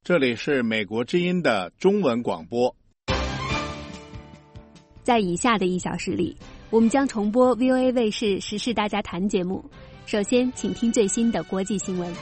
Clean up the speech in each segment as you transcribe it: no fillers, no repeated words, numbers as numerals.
这里是美国之音的中文广播。 在以下的1小时里，我们将重播 VOA 卫视时事大家谈节目。首先请听最新的国际新闻。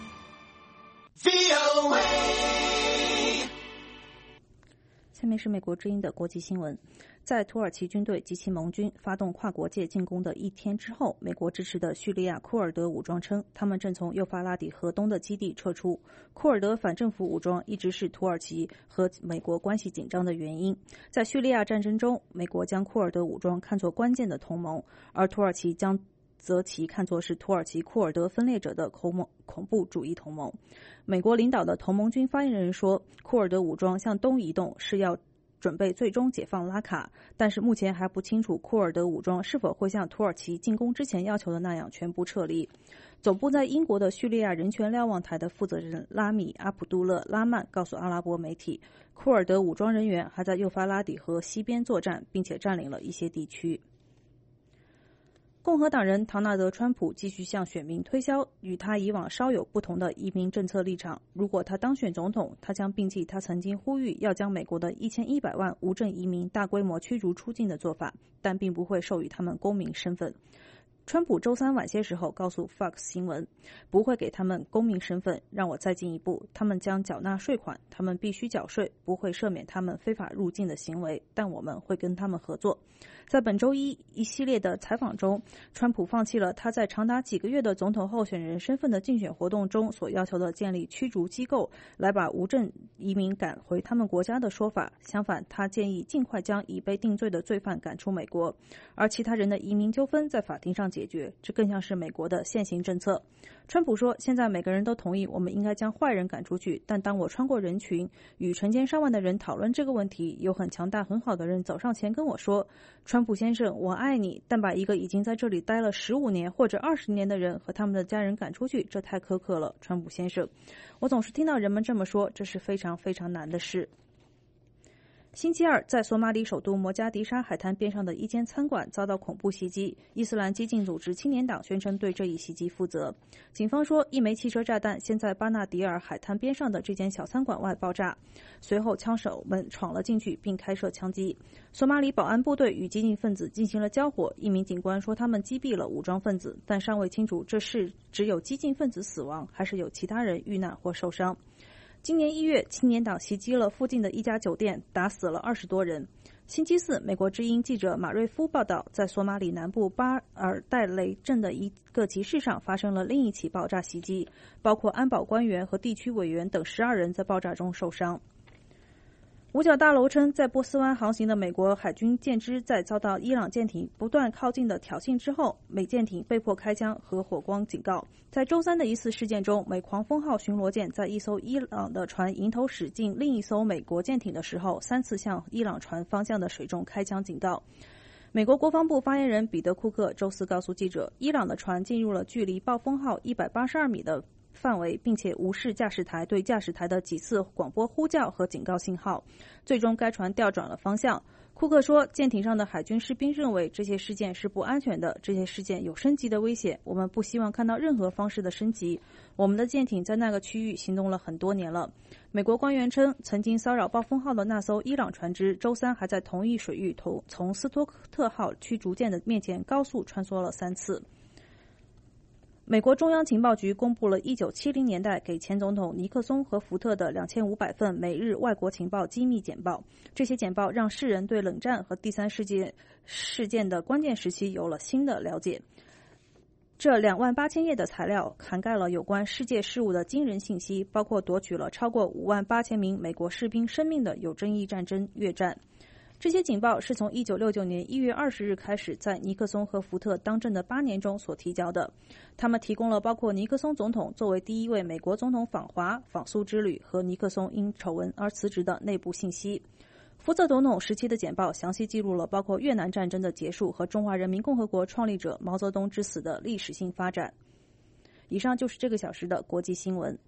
下面是美国之音的国际新闻。在土耳其军队及其盟军发动跨国界进攻的1天之后，美国支持的叙利亚库尔德武装称，他们正从幼发拉底河东的基地撤出。库尔德反政府武装一直是土耳其和美国关系紧张的原因。在叙利亚战争中，美国将库尔德武装看作关键的同盟，而土耳其则其看作是土耳其库尔德分裂者的恐怖主义同盟。美国领导的同盟军发言人说，库尔德武装向东移动是要准备最终解放拉卡，但是目前还不清楚库尔德武装是否会像土耳其进攻之前要求的那样全部撤离。总部在英国的叙利亚人权瞭望台的负责人拉米阿卜杜勒拉曼告诉阿拉伯媒体，库尔德武装人员还在幼发拉底河西边作战，并且占领了一些地区。共和党人唐纳德·川普继续向选民推销与他以往稍有不同的移民政策立场。如果他当选总统，他将摒弃他曾经呼吁要将美国的1100万无证移民大规模驱逐出境的做法，但并不会授予他们公民身份。川普周三晚些时候告诉 Fox 新闻，不会给他们公民身份，让我再进一步，他们将缴纳税款，他们必须缴税，不会赦免他们非法入境的行为，但我们会跟他们合作。在本周一系列的采访中，川普放弃了他在长达几个月的总统候选人身份的竞选活动中所要求的建立驱逐机构来把无证移民赶回他们国家的说法，相反，他建议尽快将已被定罪的罪犯赶出美国，而其他人的移民纠纷在法庭上解决，这更像是美国的现行政策。川普说，现在每个人都同意我们应该将坏人赶出去，但当我穿过人群与成千上万的人讨论这个问题，有很强大很好的人走上前跟我说，川普先生，我爱你，但把一个已经在这里待了15年或者20年的人和他们的家人赶出去，这太苛刻了，川普先生。我总是听到人们这么说，这是非常非常难的事。星期二，在索马里首都摩加迪沙海滩边上的一间餐馆遭到恐怖袭击，伊斯兰激进组织青年党宣称对这一袭击负责。警方说，一枚汽车炸弹先在巴纳迪尔海滩边上的这间小餐馆外爆炸，随后枪手们闯了进去并开设枪击。索马里保安部队与激进分子进行了交火，一名警官说他们击毙了武装分子，但尚未清楚这是只有激进分子死亡，还是有其他人遇难或受伤。今年1月，青年党袭击了附近的一家酒店，打死了20多人。星期四，美国之音记者马瑞夫报道，在索马里南部巴尔代雷镇的一个集市上发生了另一起爆炸袭击，包括安保官员和地区委员等12人在爆炸中受伤。五角大楼称，在波斯湾航行的美国海军舰只在遭到伊朗舰艇不断靠近的挑衅之后，美舰艇被迫开枪和火光警告。在周三的一次事件中，美狂风号巡逻舰在一艘伊朗的船迎头驶进另一艘美国舰艇的时候，3次向伊朗船方向的水中开枪警告。美国国防部发言人彼得·库克周四告诉记者，伊朗的船进入了距离暴风号182米的范围，并且无视驾驶台对驾驶台的几次广播呼叫和警告信号，最终该船调转了方向。库克说，舰艇上的海军士兵认为这些事件是不安全的，这些事件有升级的危险，我们不希望看到任何方式的升级。我们的舰艇在那个区域行动了很多年了。美国官员称，曾经骚扰暴风号的那艘伊朗船只周三还在同一水域从斯托克特号驱逐舰的面前高速穿梭了3次。美国中央情报局公布了1970年代给前总统尼克松和福特的2500份美日外国情报机密简报。这些简报让世人对冷战和第三世界事件的关键时期有了新的了解。这28000页的材料涵盖了有关世界事务的惊人信息，包括夺取了超过58000名美国士兵生命的有争议战争越战。这些警报是从1969年1月20日开始在尼克松和福特当政的8年中所提交的。他们提供了包括尼克松总统作为第一位美国总统访华、访苏之旅和尼克松因丑闻而辞职的内部信息。福特总统时期的简报详细记录了包括越南战争的结束和中华人民共和国创立者毛泽东之死的历史性发展。以上就是这个小时的国际新闻。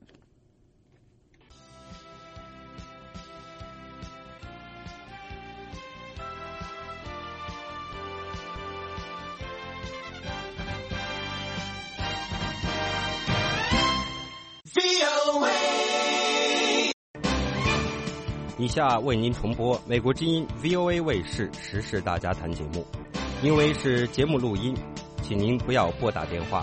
以下为您重播美国之音 VOA 卫视时事大家谈节目，因为是节目录音，请您不要拨打电话。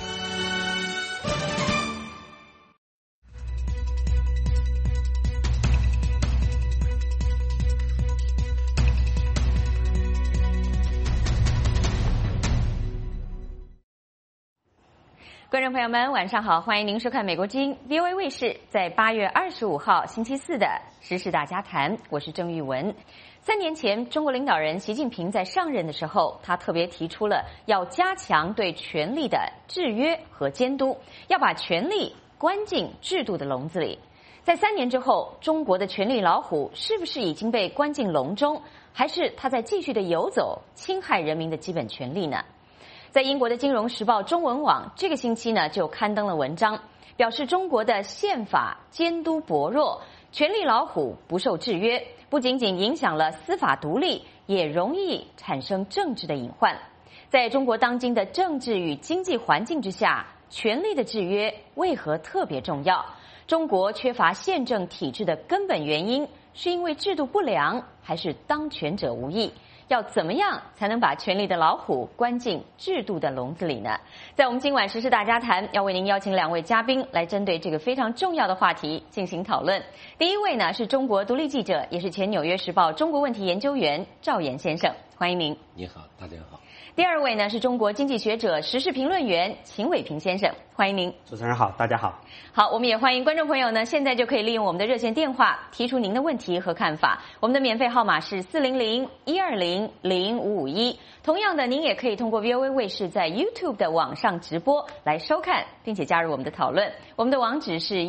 观众朋友们，晚上好，欢迎您收看美国之音 VOA 卫视在8月25号星期四的时事大家谈，我是郑玉文。3年前，中国领导人习近平在上任的时候，他特别提出了要加强对权力的制约和监督，要把权力关进制度的笼子里。在3年之后，中国的权力老虎是不是已经被关进笼中，还是他在继续的游走，侵害人民的基本权利呢？在英国的《金融时报》中文网这个星期呢，就刊登了文章，表示中国的宪法监督薄弱，权力老虎不受制约，不仅仅影响了司法独立，也容易产生政治的隐患。在中国当今的政治与经济环境之下，权力的制约为何特别重要？中国缺乏宪政体制的根本原因，是因为制度不良，还是当权者无意？要怎么样才能把权力的老虎关进制度的笼子里呢？在我们今晚时事大家谈，要为您邀请2位嘉宾来针对这个非常重要的话题进行讨论。第一位呢是中国独立记者，也是前《纽约时报》中国问题研究员赵岩先生，欢迎您。 你好，大家好。 第二位呢是中国经济学者、时事评论员秦伟平先生，欢迎您。 主持人好，大家好。 好，我们也欢迎观众朋友呢，现在就可以利用我们的热线电话提出您的问题和看法。我们的免费号码是400-120-0551。同样的，您也可以通过 VOA 卫视在 YouTube 的网上直播来收看，并且加入我们的讨论。我们的网址是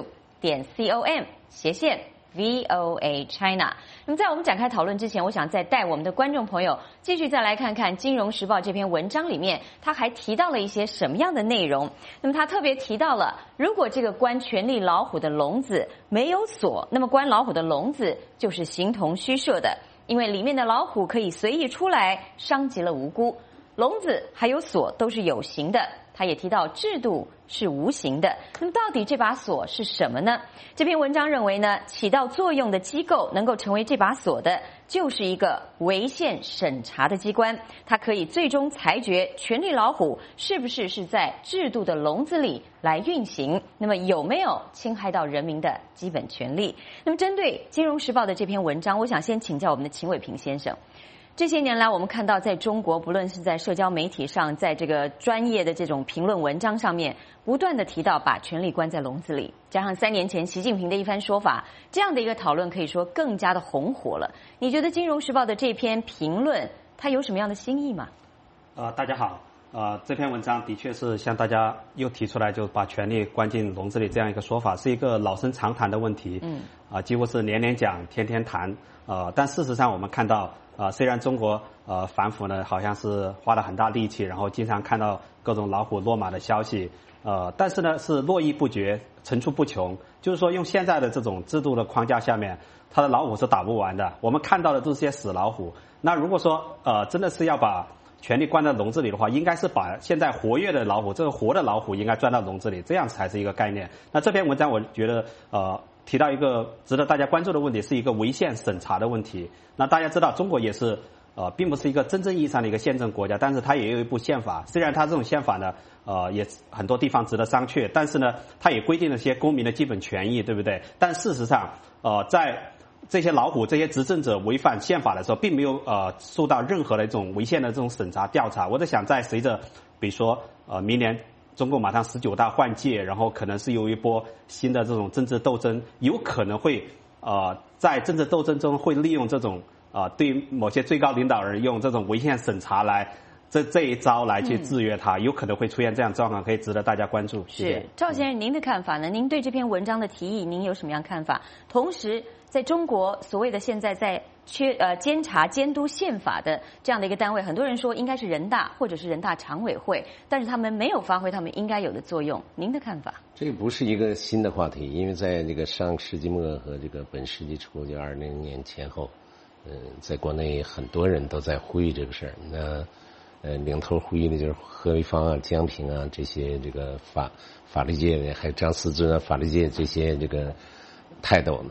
youtube.com/VOA China。那么在我们展开讨论之前，我想再带我们的观众朋友继续再来看看《金融时报》这篇文章里面，他还提到了一些什么样的内容。那么他特别提到了，如果这个关权力老虎的笼子没有锁，那么关老虎的笼子就是形同虚设的，因为里面的老虎可以随意出来，伤及了无辜。笼子还有锁都是有形的，他也提到制度是无形的。那么到底这把锁是什么呢？这篇文章认为呢，起到作用的机构能够成为这把锁的，就是一个违宪审查的机关，它可以最终裁决权力老虎是不是在制度的笼子里来运行，那么有没有侵害到人民的基本权利。那么针对《金融时报》的这篇文章，我想先请教我们的秦伟平先生。这些年来，我们看到在中国，不论是在社交媒体上，在这个专业的这种评论文章上面，不断的提到把权力关在笼子里，加上3年前习近平的一番说法，这样的一个讨论可以说更加的红火了。你觉得《金融时报》的这篇评论，它有什么样的新意吗？ 大家好。这篇文章的确是向大家又提出来，就把权力关进笼子里这样一个说法，是一个老生常谈的问题。几乎是年年讲，天天谈。但事实上我们看到，虽然中国反腐呢好像是花了很大力气，然后经常看到各种老虎落马的消息，但是呢是络绎不绝，层出不穷。就是说用现在的这种制度的框架下面，它的老虎是打不完的。我们看到的都是些死老虎。那如果说真的是要把权力关在笼子里的话，应该是把现在活跃的老虎，这个活的老虎应该钻到笼子里，这样才是一个概念。那这篇文章我觉得提到一个值得大家关注的问题，是一个违宪审查的问题。那大家知道中国也是并不是一个真正意义上的一个宪政国家，但是它也有一部宪法。虽然它这种宪法呢也很多地方值得商榷，但是呢它也规定了些公民的基本权益，对不对？但事实上在这些老虎、这些执政者违反宪法的时候，并没有受到任何的这种违宪的这种审查调查。我在想，在随着比如说明年中共马上19大换届，然后可能是有一波新的这种政治斗争，有可能会在政治斗争中会利用这种对某些最高领导人用这种违宪审查来这一招来去制约他，有可能会出现这样状况，可以值得大家关注。谢谢。 是赵先生，您的看法呢？您对这篇文章的提议，您有什么样看法？同时，在中国所谓的现在在监察监督宪法的这样的一个单位，很多人说应该是人大或者是人大常委会，但是他们没有发挥他们应该有的作用。您的看法？ 这不是一个新的话题，因为在这个上世纪末和这个本世纪初，就20年前后，在国内很多人都在呼吁这个事儿。那领头呼吁的就是何立芳啊、江平啊这些这个法律界的，还有张思尊啊法律界这些这个泰斗们。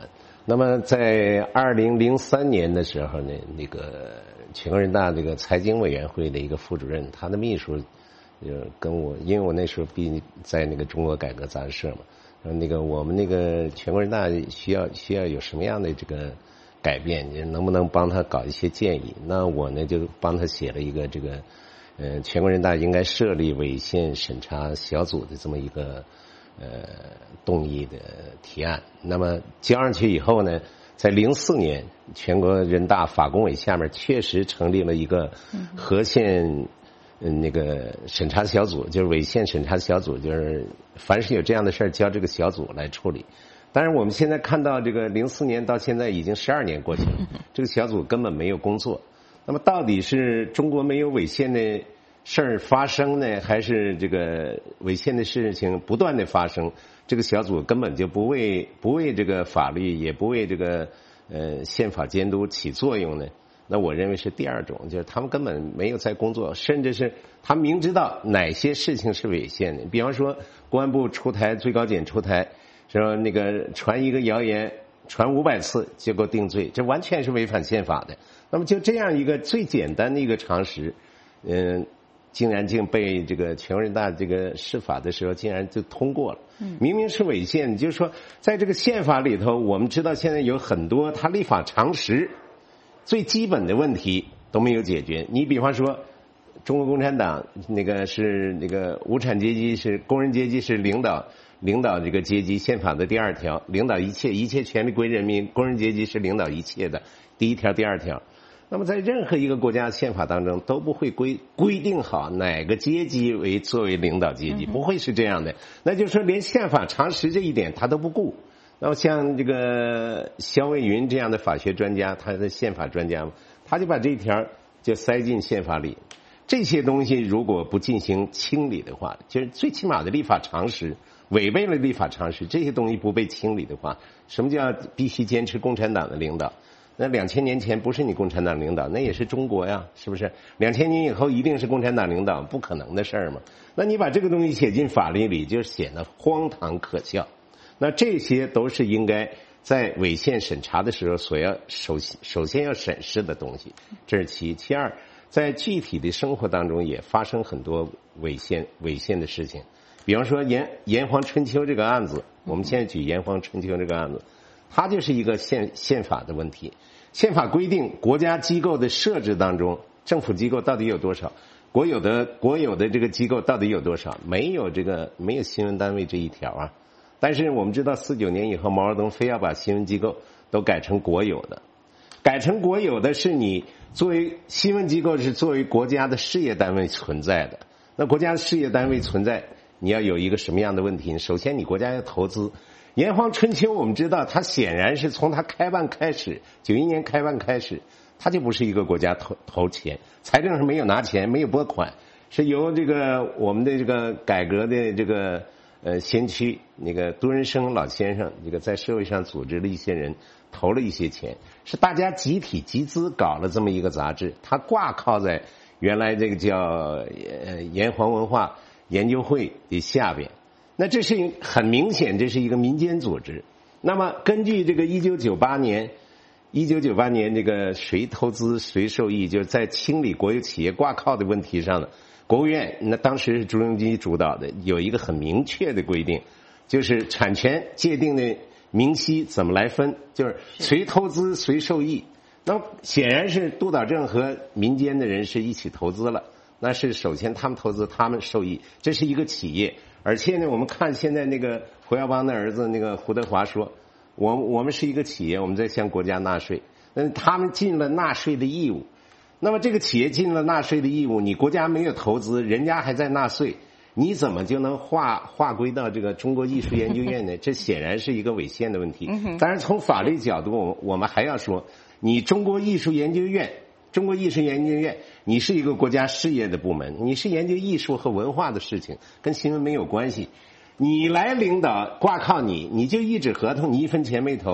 那么在2003年的时候呢，那个全国人大这个财经委员会的一个副主任，他的秘书跟我，因为我那时候在那个中国改革杂志社嘛，那个我们那个全国人大需要有什么样的这个改变，能不能帮他搞一些建议？那我呢就帮他写了一个这个全国人大应该设立违宪审查小组的这么一个动议的提案。那么交上去以后呢，在04年全国人大法工委下面确实成立了一个合宪那个审查小组，就是违宪审查小组，就是凡是有这样的事儿交这个小组来处理。但是我们现在看到这个04年到现在已经12年过去了，这个小组根本没有工作。那么到底是中国没有违宪的事儿发生呢，还是这个违宪的事情不断的发生？这个小组根本就不为这个法律，也不为这个宪法监督起作用呢？那我认为是第二种，就是他们根本没有在工作，甚至是他明知道哪些事情是违宪的。比方说公安部出台，最高检出台，说那个传一个谣言传500次就够定罪，这完全是违反宪法的。那么就这样一个最简单的一个常识，竟然被这个全国人大这个释法的时候竟然就通过了。明明是违宪，就是说在这个宪法里头，我们知道现在有很多它立法常识最基本的问题都没有解决。你比方说中国共产党那个是那个无产阶级是工人阶级是领导这个阶级，宪法的第2条，领导一切权利归人民，工人阶级是领导一切的第1条第2条。那么在任何一个国家宪法当中都不会规定好哪个阶级作为领导阶级，不会是这样的。那就是说连宪法常识这一点他都不顾。那么像这个肖卫云这样的法学专家，他的宪法专家，他就把这一条就塞进宪法里。这些东西如果不进行清理的话，就是最起码的立法常识违背了立法常识，这些东西不被清理的话，什么叫必须坚持共产党的领导？那2000年前不是你共产党领导，那也是中国呀，是不是？2000年以后一定是共产党领导，不可能的事儿嘛。那你把这个东西写进法律里，就显得荒唐可笑。那这些都是应该在违宪审查的时候首先要审视的东西，这是其一。其二，在具体的生活当中也发生很多违宪的事情。比方说炎黄春秋这个案子，我们现在举炎黄春秋这个案子，它就是一个宪法的问题。宪法规定国家机构的设置当中，政府机构到底有多少，国有的这个机构到底有多少，没有新闻单位这一条啊。但是我们知道49年以后，毛泽东非要把新闻机构都改成国有的，是你作为新闻机构是作为国家的事业单位存在的。那国家的事业单位存在，你要有一个什么样的问题？首先你国家要投资。炎黄春秋我们知道，它显然是从它开办开始，91年开办开始，它就不是一个国家投钱，财政是没有拿钱，没有拨款，是由这个我们的这个改革的这个先驱那个杜润生老先生，这个在社会上组织了一些人投了一些钱，是大家集体集资搞了这么一个杂志，它挂靠在原来这个叫炎黄文化研究会的下边。那这是很明显，这是一个民间组织。那么根据这个1998年这个谁投资谁受益，就是在清理国有企业挂靠的问题上呢，国务院那当时是朱镕基主导的，有一个很明确的规定，就是产权界定的明晰怎么来分，就是谁投资谁受益。那么显然是督导政和民间的人士一起投资了，那是首先他们投资他们受益，这是一个企业。而且呢，我们看现在那个胡耀邦的儿子那个胡德华说，我们是一个企业，我们在向国家纳税，他们尽了纳税的义务。那么这个企业尽了纳税的义务，你国家没有投资，人家还在纳税，你怎么就能划归到这个中国艺术研究院呢？这显然是一个违宪的问题。当然从法律角度，我们还要说，你中国艺术研究院，你是一个国家事业的部门，你是研究艺术和文化的事情，跟新闻没有关系。你来领导挂靠你就一纸合同，你1分钱没投，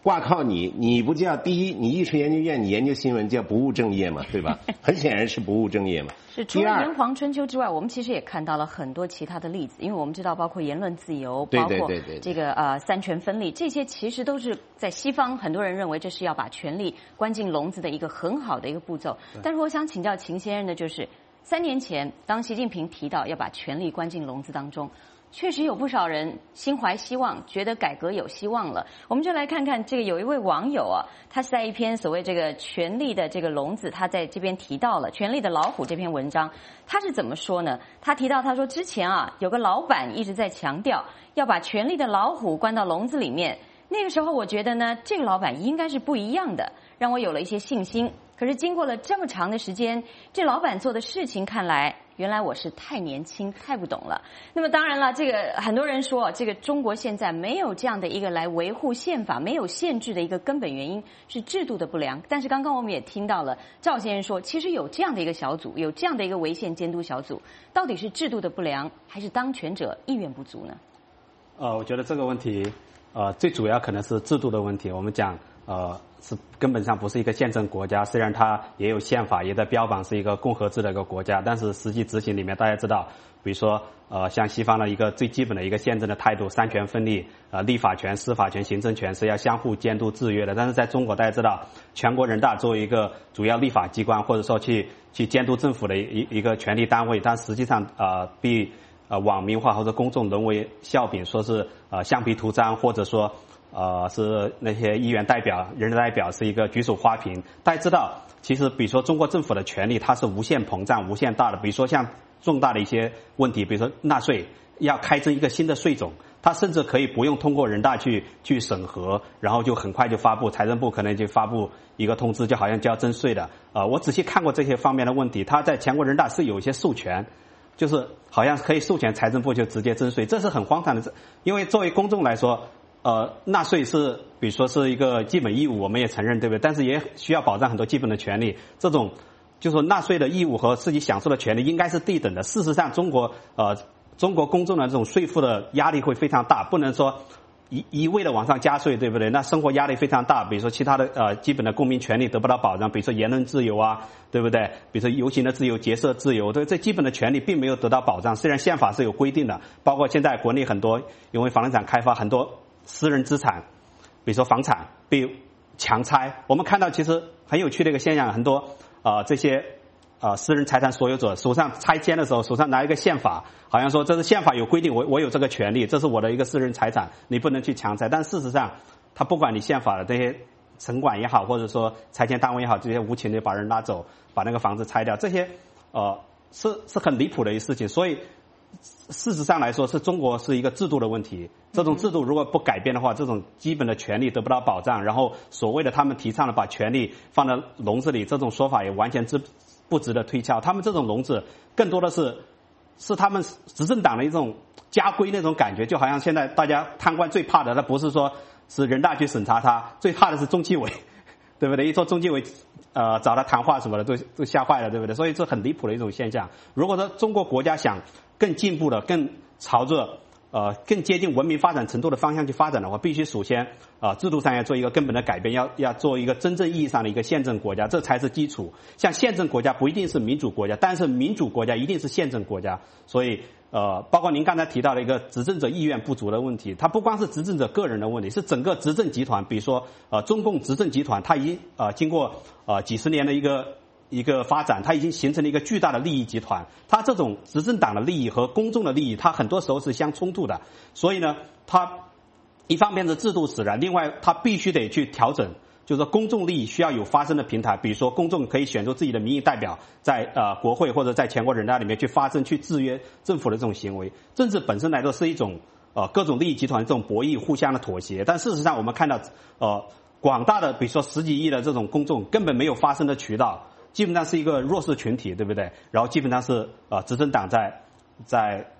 挂靠你不叫第一，你艺术研究院你研究新闻叫不务正业嘛，对吧？很显然是不务正业嘛。 是除了炎黄春秋之外，我们其实也看到了很多其他的例子，因为我们知道包括言论自由，包括这个三权分立，这些其实都是在西方很多人认为这是要把权力关进笼子的一个很好的一个步骤。但是我想请教秦先生的就是，3年前当习近平提到要把权力关进笼子当中，确实有不少人心怀希望，觉得改革有希望了。我们就来看看这个有一位网友啊，他是在一篇所谓这个权力的这个笼子，他在这边提到了《权力的老虎》这篇文章，他是怎么说呢？他提到他说之前啊有个老板一直在强调要把权力的老虎关到笼子里面，那个时候我觉得呢这个老板应该是不一样的，让我有了一些信心。可是经过了这么长的时间，这老板做的事情看来，原来我是太年轻太不懂了。那么当然了，这个很多人说这个中国现在没有这样的一个来维护宪法没有限制的一个根本原因是制度的不良。但是刚刚我们也听到了赵先生说，其实有这样的一个小组，有这样的一个违宪监督小组，到底是制度的不良还是当权者意愿不足呢？ 我觉得这个问题最主要可能是制度的问题。我们讲是根本上不是一个宪政国家，虽然它也有宪法，也在标榜是一个共和制的一个国家，但是实际执行里面大家知道，比如说像西方的一个最基本的一个宪政的态度，三权分立，立法权、司法权、行政权是要相互监督制约的。但是在中国大家知道，全国人大作为一个主要立法机关，或者说去监督政府的一个权力单位，但实际上被网民化或者公众沦为笑柄，说是橡皮图章，或者说是那些议员代表、人大代表是一个举手花瓶。大家知道，其实比如说中国政府的权力它是无限膨胀、无限大的。比如说像重大的一些问题，比如说纳税，要开征一个新的税种，它甚至可以不用通过人大去审核，然后就很快就发布，财政部可能就发布一个通知，就好像就要征税的。我仔细看过这些方面的问题，它在全国人大是有一些授权，就是好像可以授权财政部就直接征税，这是很荒唐的。因为作为公众来说，纳税是比如说是一个基本义务，我们也承认，对不对？但是也需要保障很多基本的权利。这种就是说纳税的义务和自己享受的权利应该是对等的。事实上，中国公众的这种税负的压力会非常大，不能说一味的往上加税，对不对？那生活压力非常大，比如说其他的基本的公民权利得不到保障，比如说言论自由啊，对不对？比如说游行的自由、结社自由，对，这基本的权利并没有得到保障。虽然宪法是有规定的，包括现在国内很多因为房地产开发，很多私人资产，比如说房产被强拆。我们看到其实很有趣的一个现象，很多这些私人财产所有者手上拆迁的时候，手上拿一个宪法，好像说这是宪法有规定，我有这个权利，这是我的一个私人财产，你不能去强拆。但事实上，他不管你宪法的这些城管也好，或者说拆迁单位也好，这些无情的把人拉走，把那个房子拆掉，这些是很离谱的一事情。所以事实上来说，是中国是一个制度的问题。这种制度如果不改变的话，这种基本的权利得不到保障，然后所谓的他们提倡的把权利放在笼子里，这种说法也完全不值得推敲。他们这种笼子更多的是他们执政党的一种家规那种感觉，就好像现在大家贪官最怕的，他不是说是人大去审查他，最怕的是中纪委，对不对？一说中纪委找他谈话什么的都吓坏了，对不对？所以这很离谱的一种现象。如果说中国国家想更进步的、更朝着更接近文明发展程度的方向去发展的话，必须首先制度上要做一个根本的改变，要做一个真正意义上的一个宪政国家，这才是基础。像宪政国家不一定是民主国家，但是民主国家一定是宪政国家。所以包括您刚才提到的一个执政者意愿不足的问题，它不光是执政者个人的问题，是整个执政集团。比如说中共执政集团，它已经经过几十年的一个发展，它已经形成了一个巨大的利益集团。它这种执政党的利益和公众的利益，它很多时候是相冲突的。所以呢，它一方面是制度使然，另外它必须得去调整，就是说公众利益需要有发声的平台。比如说公众可以选出自己的民意代表，在国会或者在全国人大里面去发声，去制约政府的这种行为。政治本身来说是一种各种利益集团的这种博弈，互相的妥协。但事实上我们看到广大的比如说10几亿的这种公众根本没有发声的渠道，基本上是一个弱势群体，对不对？然后基本上是执政党在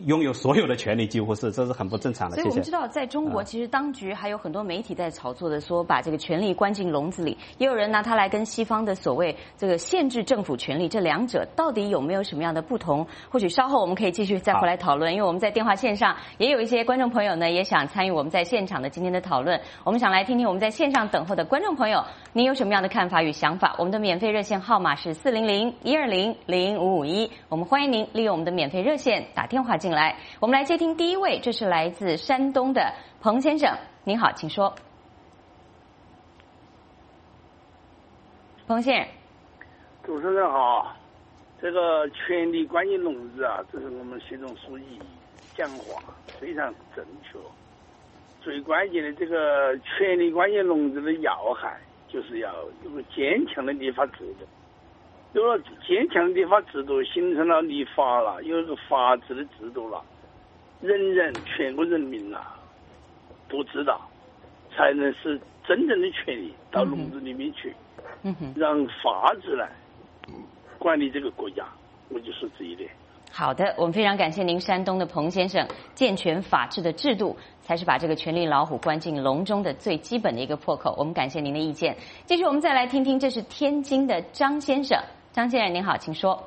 拥有所有的权利，几乎是，这是很不正常的。 所以我们知道，在中国，其实当局还有很多媒体在炒作的说，把这个权力关进笼子里，也有人拿它来跟西方的所谓这个限制政府权力，这两者到底有没有什么样的不同？或许稍后我们可以继续再回来讨论，因为我们在电话线上也有一些观众朋友呢，也想参与我们在现场的今天的讨论。我们想来听听我们在线上等候的观众朋友，您有什么样的看法与想法？我们的免费热线号码是400-120-0551，我们欢迎您利用我们的免费热线打电话进来。我们来接听第一位，这是来自山东的彭先生，您好，请说。彭先生， 主持人好，这个权力关进笼子啊，这是我们习总书记讲话非常正确。最关键的这个权力关进笼子的要害，就是要有个坚强的立法制度。有了坚强的立法制度，形成了立法了，有一个法治的制度了，全国人民啊都知道，才能使真正的权力到笼子里面去，让法治来管理这个国家。我就说这一点。 好的，我们非常感谢您，山东的彭先生。健全法治的制度，才是把这个权力老虎关进笼中的最基本的一个破口。我们感谢您的意见。继续，我们再来听听，这是天津的张先生。张先生您好，请说。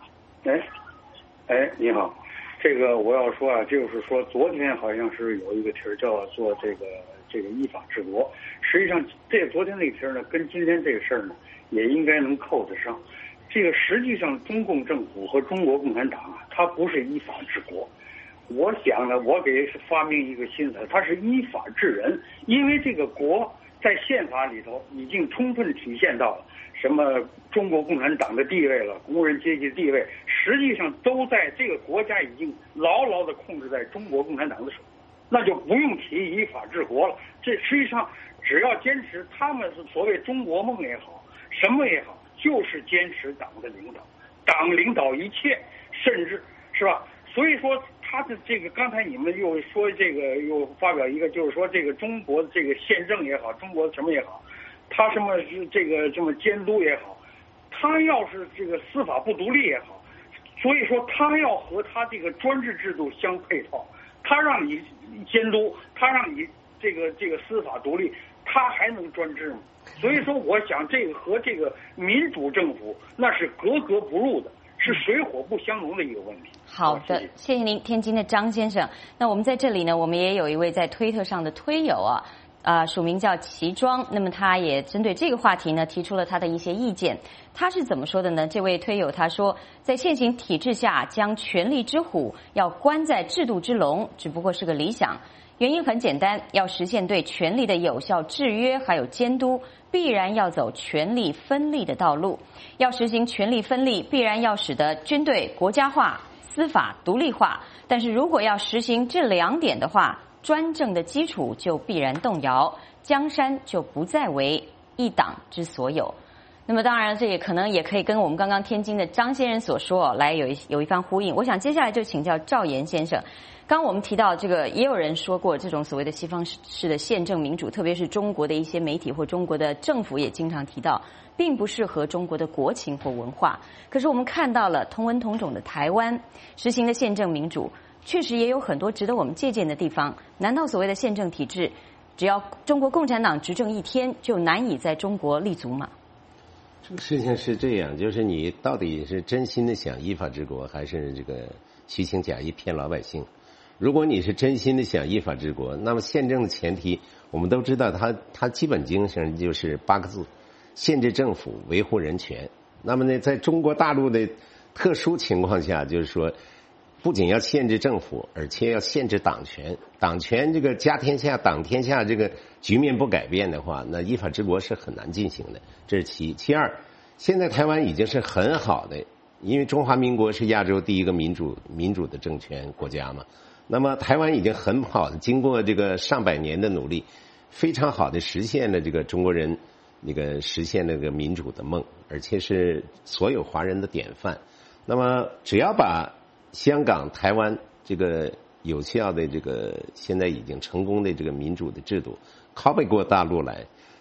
你好，这个我要说啊，就是说昨天好像是有一个题儿叫做这个依法治国，实际上这昨天那个题儿呢，跟今天这个事儿呢，也应该能扣得上。这个实际上中共政府和中国共产党啊，它不是依法治国。我想呢，我给发明一个新词，它是依法治人，因为这个国在宪法里头已经充分体现到了什么中国共产党的地位了，工人阶级的地位，实际上都在这个国家已经牢牢的控制在中国共产党的手，那就不用提依法治国了。这实际上只要坚持他们是所谓中国梦也好，什么也好，就是坚持党的领导，党领导一切，甚至是吧？所以说他的这个刚才你们又说这个又发表一个，就是说这个中国的这个宪政也好，中国什么也好，他什么这个这么监督也好，他要是这个司法不独立也好，所以说他要和他这个专制制度相配套，他让你监督，他让你这个司法独立，他还能专制吗？所以说我想这个和这个民主政府那是格格不入的，是水火不相容的一个问题。 好的，谢谢您，天津的张先生。那我们在这里呢，我们也有一位在推特上的推友署名叫齐庄，那么他也针对这个话题呢提出了他的一些意见。他是怎么说的呢？这位推友他说，在现行体制下，将权力之虎要关在制度之笼，只不过是个理想。原因很简单，要实现对权力的有效制约还有监督，必然要走权力分立的道路。要实行权力分立，必然要使得军队国家化、司法独立化。但是如果要实行这两点的话，专政的基础就必然动摇，江山就不再为一党之所有。那么当然，这也可能也可以跟我们刚刚天津的张先生所说来有一番呼应。我想接下来就请教赵岩先生。刚我们提到这个，也有人说过，这种所谓的西方式的宪政民主，特别是中国的一些媒体或中国的政府也经常提到，并不适合中国的国情或文化。可是我们看到了同文同种的台湾实行的宪政民主，确实也有很多值得我们借鉴的地方。难道所谓的宪政体制，只要中国共产党执政一天，就难以在中国立足吗？ 这个事情是这样，就是你到底是真心的想依法治国，还是这个虚情假意骗老百姓？如果你是真心的想依法治国，那么宪政的前提我们都知道，它基本精神就是8个字：限制政府，维护人权。那么呢，在中国大陆的特殊情况下，就是说不仅要限制政府，而且要限制党权。党权这个家天下党天下这个局面不改变的话，那依法治国是很难进行的。这是其一。其二，现在台湾已经是很好的，因为中华民国是亚洲第一个民主的政权国家嘛。那么台湾已经很好的经过这个上百年的努力，非常好的实现了这个中国人实现那个民主的梦，而且是所有华人的典范。那么只要把香港、台湾这个有效的这个现在已经成功的这个民主的制度拷贝过大陆来，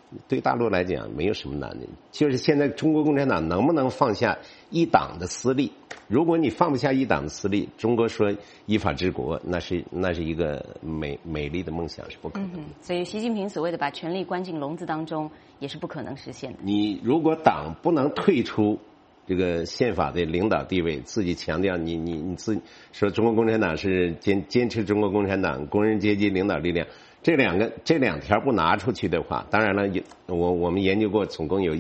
对大陆来讲没有什么难的，就是现在中国共产党能不能放下一党的私利？如果你放不下一党的私利，中国说依法治国，那是一个美丽的梦想，是不可能的。 所以习近平所谓的把权力关进笼子当中，也是不可能实现的。 你如果党不能退出这个宪法的领导地位，自己强调你自己说中国共产党是坚持中国共产党工人阶级领导力量，这两条不拿出去的话，当然了，我们研究过，总共有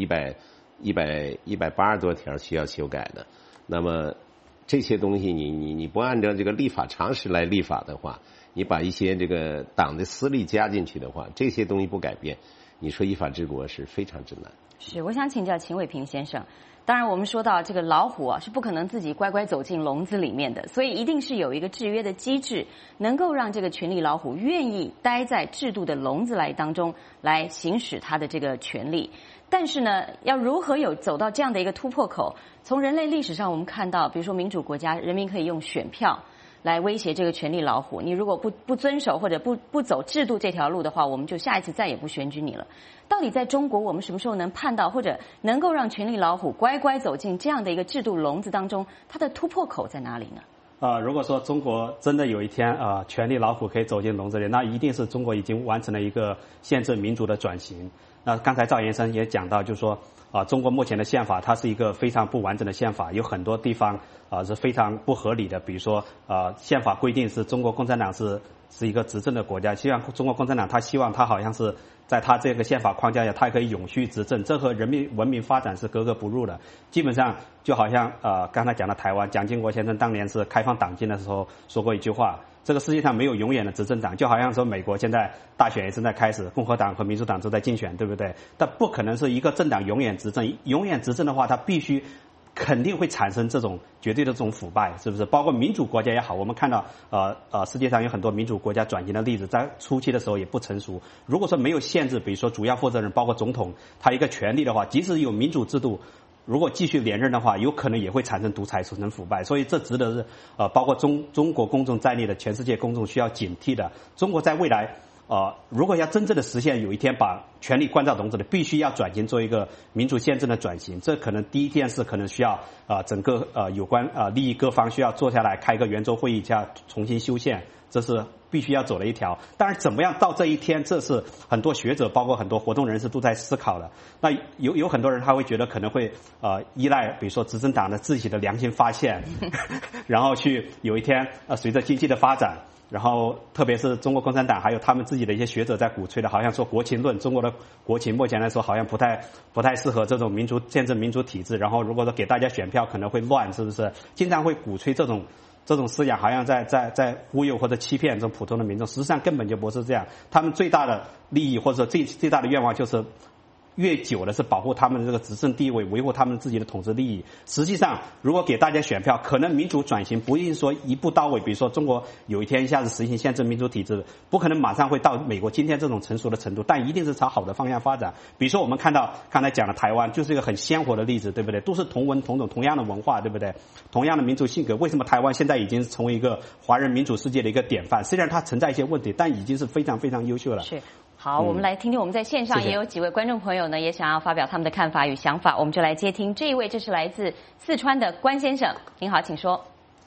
180多条需要修改的。那么这些东西你不按照这个立法常识来立法的话，你把一些这个党的私利加进去的话，这些东西不改变，你说依法治国是非常之难。 是，我想请教秦伟平先生。当然，我们说到这个老虎啊，是不可能自己乖乖走进笼子里面的，所以一定是有一个制约的机制，能够让这个权力老虎愿意待在制度的笼子当中来行使它的这个权利。但是呢，要如何走到这样的一个突破口？从人类历史上我们看到，比如说民主国家，人民可以用选票来威胁这个权力老虎，你如果不遵守或者不走制度这条路的话，我们就下一次再也不选举你了。到底在中国，我们什么时候能盼到或者能够让权力老虎乖乖走进这样的一个制度笼子当中？它的突破口在哪里呢？ 如果说中国真的有一天权力老虎可以走进笼子里，那一定是中国已经完成了一个宪政民主的转型。那刚才赵延生也讲到，就是说中国目前的宪法它是一个非常不完整的宪法，有很多地方是非常不合理的。比如说宪法规定是中国共产党是一个执政的国家，希望中国共产党他希望他好像是在他这个宪法框架下，他可以永续执政，这和人民文明发展是格格不入的。基本上就好像刚才讲的台湾，蒋经国先生当年是开放党禁的时候说过一句话，这个世界上没有永远的执政党，就好像说美国现在大选也正在开始，共和党和民主党都在竞选，对不对？但不可能是一个政党永远执政，永远执政的话，它必须肯定会产生这种绝对的这种腐败，是不是？包括民主国家也好，我们看到世界上有很多民主国家转型的例子，在初期的时候也不成熟。如果说没有限制，比如说主要负责人包括总统他一个权力的话，即使有民主制度，如果继续连任的话，有可能也会产生独裁，产生腐败。所以这值得是包括中国公众在内的全世界公众需要警惕的。中国在未来如果要真正的实现有一天把权力关到笼子里，必须要转型做一个民主宪政的转型。这可能第一件事可能需要整个有关利益各方需要坐下来开个圆桌会议，加重新修宪，这是必须要走的一条。当然怎么样到这一天，这是很多学者包括很多活动人士都在思考的。那有很多人他会觉得可能会依赖比如说执政党的自己的良心发现然后去有一天随着经济的发展，然后特别是中国共产党还有他们自己的一些学者在鼓吹的，好像说国情论，中国的国情目前来说好像不太适合这种宪政民主体制，然后如果说给大家选票可能会乱，是不是？经常会鼓吹这种思想，好像在忽悠或者欺骗这种普通的民众，实际上根本就不是这样。他们最大的利益或者最大的愿望就是越久的是保护他们的这个执政地位，维护他们自己的统治利益。实际上如果给大家选票，可能民主转型不一定说一步到位，比如说中国有一天一下子实行宪政民主体制，不可能马上会到美国今天这种成熟的程度，但一定是朝好的方向发展。比如说我们看到刚才讲的台湾就是一个很鲜活的例子，对不对？都是同文同种同样的文化，对不对？同样的民族性格，为什么台湾现在已经成为一个华人民主世界的一个典范？虽然它存在一些问题，但已经是非常非常优秀了。 是。好，我们来听听，我们在线上也有几位观众朋友呢，也想要发表他们的看法与想法，我们就来接听这一位，这是来自四川的关先生，您好，请说。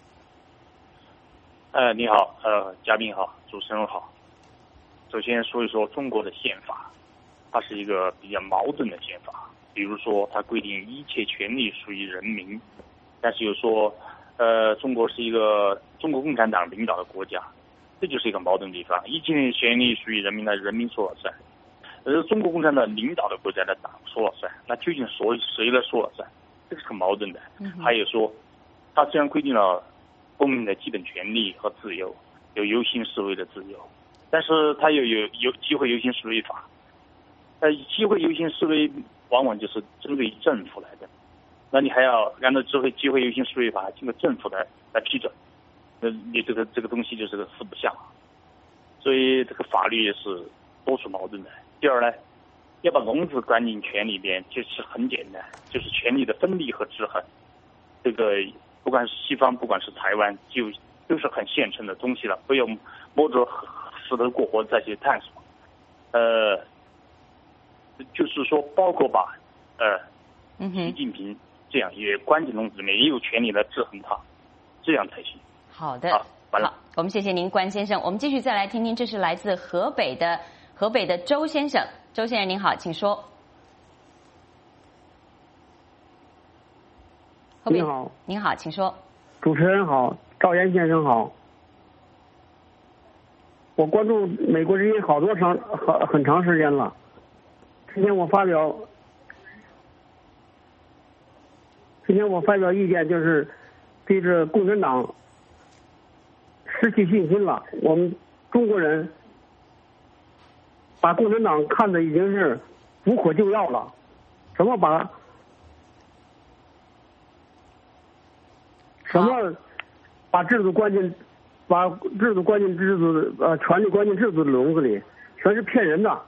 你好，嘉宾好，主持人好。首先说一说中国的宪法，它是一个比较矛盾的宪法。比如说，它规定一切权利属于人民，但是又说，中国是一个中国共产党领导的国家。这就是一个矛盾地方，一切权利属于人民的，人民说了算。中国共产党领导的国家的党说了算，那究竟谁来说了算？这个是很矛盾的。还有说，它虽然规定了公民的基本权利和自由，有游行示威的自由，但是它又有集会游行示威法。集会游行示威往往就是针对政府来的，那你还要按照集会游行示威法经过政府来批准。你这个东西就是个四不像，所以这个法律也是多处矛盾的。第二呢，要把笼子关进权里边，就是很简单，就是权力的分立和制衡。这个不管是西方，不管是台湾，都是很现成的东西了，不用摸着石头过河再去探索。 就是说包括把习近平这样也关进笼子里面，也有权利来制衡他，这样才行。 好的，好，我们谢谢您，关先生。我们继续再来听听，这是来自河北的周先生。周先生您好，请说。 你好， 您好，请说。 主持人好，赵岩先生好。我关注美国之音很长时间了。今天我发表意见，就是对这共产党失去信心了。我们中国人把共产党看的已经是无可救药了。什么把制度关进权力关进制度的笼子里，全是骗人的。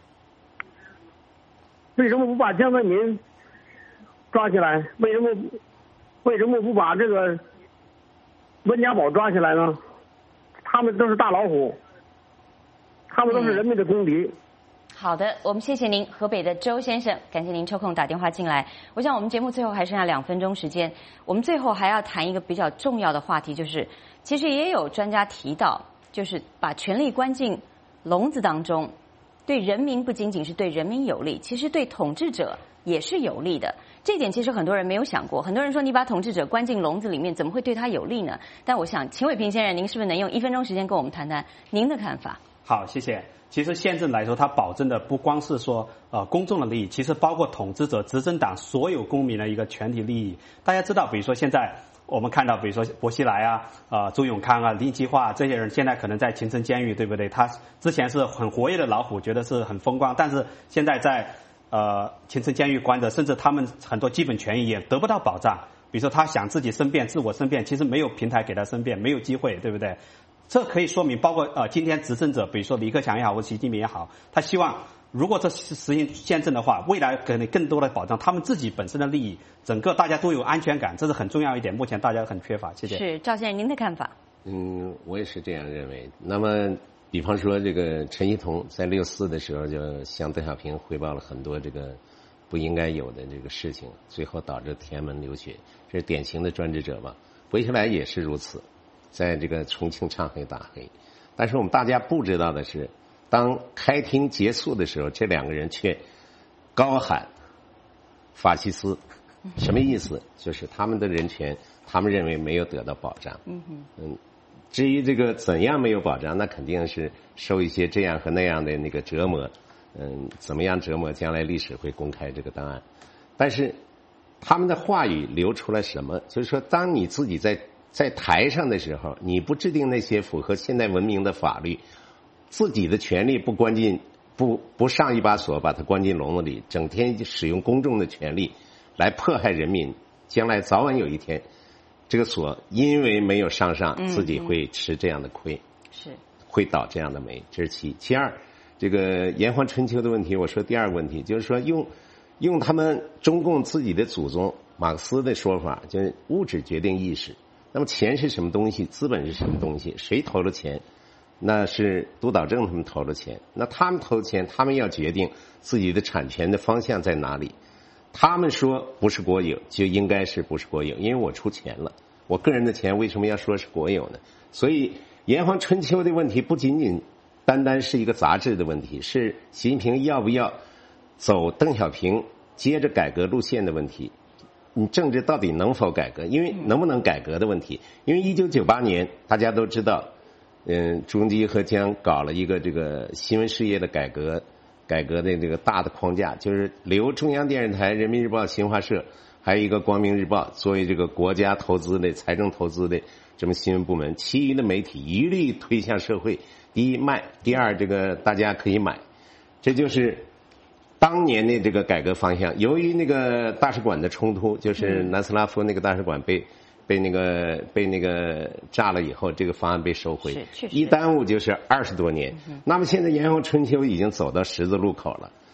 为什么不把江泽民抓起来？为什么不把这个温家宝抓起来呢？他们都是大老虎，他们都是人民的公敌。 好的，我们谢谢您，河北的周先生，感谢您抽空打电话进来。我想我们节目最后还剩下2分钟时间，我们最后还要谈一个比较重要的话题，就是其实也有专家提到，就是把权力关进笼子当中，对人民不仅仅是对人民有利，其实对统治者也是有利的。这点其实很多人没有想过，很多人说你把统治者关进笼子里面，怎么会对他有利呢？但我想秦伟平先生，您是不是能用1分钟时间跟我们谈谈您的看法？ 好，谢谢。其实宪政来说，它保证的不光是说公众的利益，其实包括统治者、执政党所有公民的一个全体利益。大家知道，比如说现在我们看到，比如说薄熙来周永康林基化这些人，现在可能在秦城监狱，对不对？他之前是很活跃的老虎，觉得是很风光，但是现在在秦城监狱关着，甚至他们很多基本权益也得不到保障。比如说他想自己申辩、自我申辩，其实没有平台给他申辩，没有机会，对不对？这可以说明，包括今天执政者，比如说李克强也好，或习近平也好，他希望如果这实行宪政的话，未来可能更多的保障他们自己本身的利益，整个大家都有安全感，这是很重要一点。目前大家很缺乏。谢谢。 是赵先生，您的看法？ 我也是这样认为。那么，比方说这个陈一同在6·4的时候就向邓小平汇报了很多这个不应该有的这个事情，最后导致天安门流血，这是典型的专制者吧。薄熙来也是如此。在这个重庆唱黑打黑，但是我们大家不知道的是，当开庭结束的时候，这2个人却高喊法西斯，什么意思？就是他们的人权，他们认为没有得到保障。至于这个怎样没有保障，那肯定是受一些这样和那样的那个折磨。怎么样折磨？将来历史会公开这个档案。但是他们的话语流出来什么？就是说，当你自己在台上的时候，你不制定那些符合现代文明的法律，自己的权利不关进不上一把锁，把它关进笼子里，整天使用公众的权利来迫害人民，将来早晚有一天，这个锁因为没有上，自己会吃这样的亏， 是会倒这样的霉。这是其二，这个炎黄春秋的问题，我说第2个问题就是说用他们中共自己的祖宗马克思的说法，就是物质决定意识。那么钱是什么东西？资本是什么东西？谁投了钱？那是督导政他们投了钱。那他们投钱，他们要决定自己的产权的方向在哪里。他们说不是国有，就应该是不是国有，因为我出钱了。我个人的钱为什么要说是国有呢？所以炎黄春秋的问题不仅仅单单是一个杂志的问题，是习近平要不要走邓小平接着改革路线的问题。你政治到底能否改革？因为能不能改革的问题。因为1998年大家都知道，朱镕基和江搞了一个这个新闻事业的改革的这个大的框架，就是留中央电视台、人民日报、新华社，还有一个光明日报作为这个国家投资的财政投资的这么新闻部门，其余的媒体一律推向社会。第一卖，第二这个大家可以买，这就是当年的这个改革方向。由于那个大使馆的冲突，就是南斯拉夫那个大使馆被那个炸了以后，这个方案被收回，一耽误就是20多年。那么现在炎黄春秋已经走到十字路口了，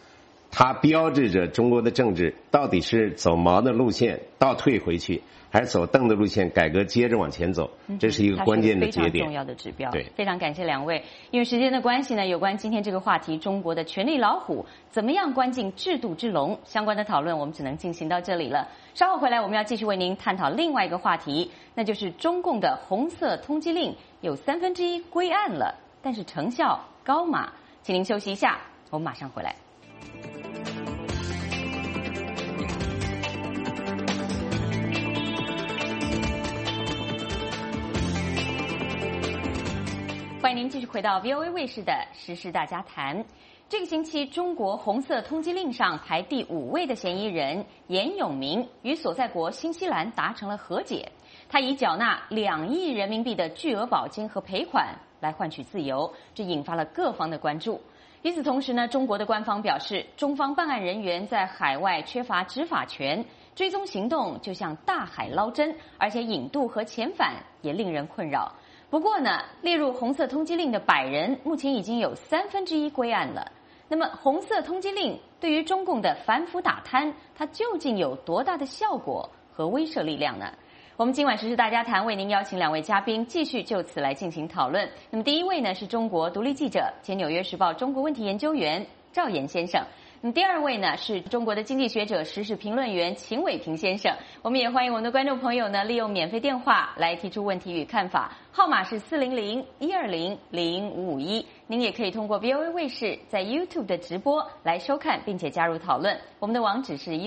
它标志着中国的政治到底是走毛的路线倒退回去，还是走邓的路线改革接着往前走，这是一个关键的节点， 非常重要的指标。 对， 非常感谢两位。因为时间的关系呢，有关今天这个话题，中国的权力老虎怎么样关进制度之笼，相关的讨论我们只能进行到这里了。稍后回来，我们要继续为您探讨另外一个话题，那就是中共的红色通缉令有1/3归案了，但是成效高吗？请您休息一下，我们马上回来。欢迎您继续回到 VOA 卫视的时事大家谈。这个星期，中国红色通缉令上排第5位的嫌疑人严永明与所在国新西兰达成了和解，他以缴纳2亿人民币的巨额保金和赔款来换取自由，这引发了各方的关注。与此同时呢，中国的官方表示，中方办案人员在海外缺乏执法权，追踪行动就像大海捞针，而且引渡和遣返也令人困扰。不过呢，列入红色通缉令的100人，目前已经有1/3归案了。那么，红色通缉令对于中共的反腐打贪，它究竟有多大的效果和威慑力量呢？我们今晚时事大家谈为您邀请2位嘉宾，继续就此来进行讨论。那么，第一位呢是中国独立记者兼《纽约时报》中国问题研究员赵岩先生。那么第2位呢是中国的经济学者、时事评论员秦伟平先生。我们也欢迎我们的观众朋友呢利用免费电话来提出问题与看法，号码是400-120-0551。您也可以通过 VOA 卫视在 YouTube 的直播来收看，并且加入讨论。我们的网址是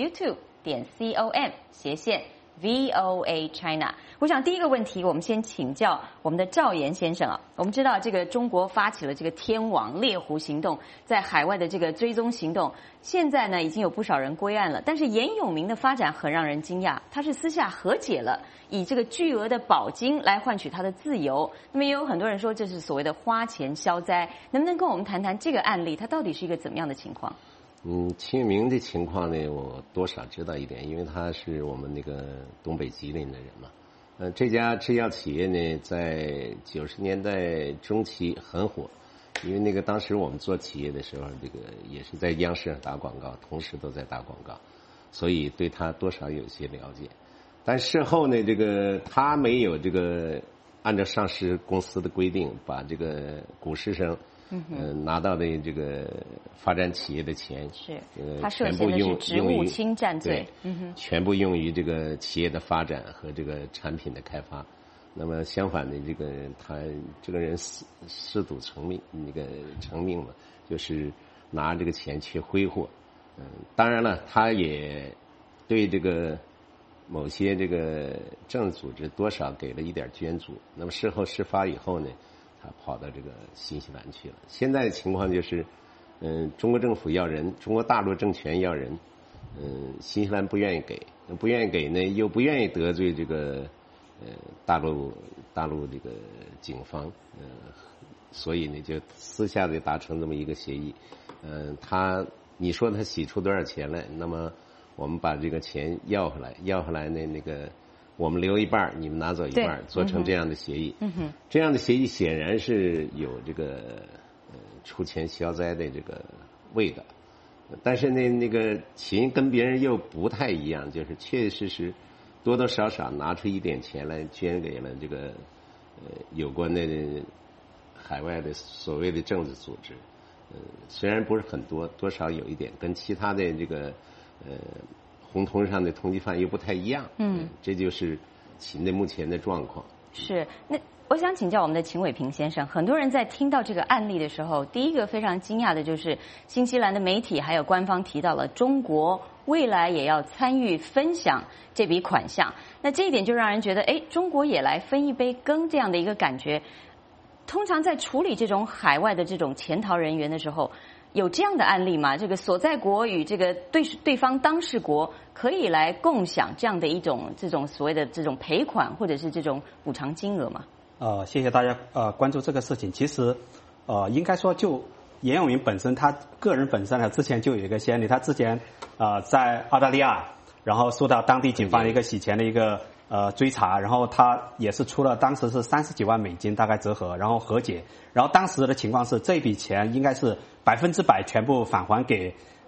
youtube.com/VOA China。我想第一个问题，我们先请教我们的赵岩先生啊。我们知道这个中国发起了这个天网猎狐行动，在海外的这个追踪行动，现在呢已经有不少人归案了。但是严永明的发展很让人惊讶，他是私下和解了，以这个巨额的保金来换取他的自由。那么也有很多人说这是所谓的花钱消灾，能不能跟我们谈谈这个案例，它到底是一个怎么样的情况？ 秦永明的情况呢，我多少知道一点，因为他是我们那个东北吉林的人嘛。这家制药企业呢，在90年代中期很火，因为那个当时我们做企业的时候，这个也是在央视上打广告，同时都在打广告，所以对他多少有些了解。但事后呢，这个他没有这个按照上市公司的规定，把这个股市上拿到的这个发展企业的钱是，他涉嫌的是职务侵占罪， 全部用于这个企业的发展和这个产品的开发。那么相反的，这个他这个人嗜赌成命嘛，就是拿这个钱去挥霍。当然了，他也对这个某些这个政治组织多少给了一点捐助。那么事后事发以后呢，他跑到这个新西兰去了。现在的情况就是，中国政府要人，中国大陆政权要人，新西兰不愿意给呢，又不愿意得罪这个大陆这个警方，所以呢就私下的达成这么一个协议。你说他洗出多少钱来，那么我们把这个钱要回来呢，那个我们留一半，你们拿走一半，做成这样的协议。这样的协议显然是有这个出钱消灾的这个味道。但是呢，那个秦跟别人又不太一样，就是确确实实多多少少拿出一点钱来捐给了这个有关的海外的所谓的政治组织。虽然不是很多，多少有一点，跟其他的这个红通上的通缉犯又不太一样。这就是秦的目前的状况。 是，那我想请教我们的秦伟平先生，很多人在听到这个案例的时候，第一个非常惊讶的就是新西兰的媒体还有官方提到了中国未来也要参与分享这笔款项，那这一点就让人觉得，中国也来分一杯羹这样的一个感觉。通常在处理这种海外的这种潜逃人员的时候，有这样的案例吗？这个所在国与这个对方当事国可以来共享这样的一种这种所谓的这种赔款或者是这种补偿金额吗？ 谢谢大家关注这个事情。其实应该说就严永明本身他个人本身呢，之前就有一个先例，他之前在澳大利亚，然后受到当地警方一个洗钱的一个追查，然后他也是出了当时是30几万美金大概折合，然后和解，然后当时的情况是这笔钱应该是100%全部返还给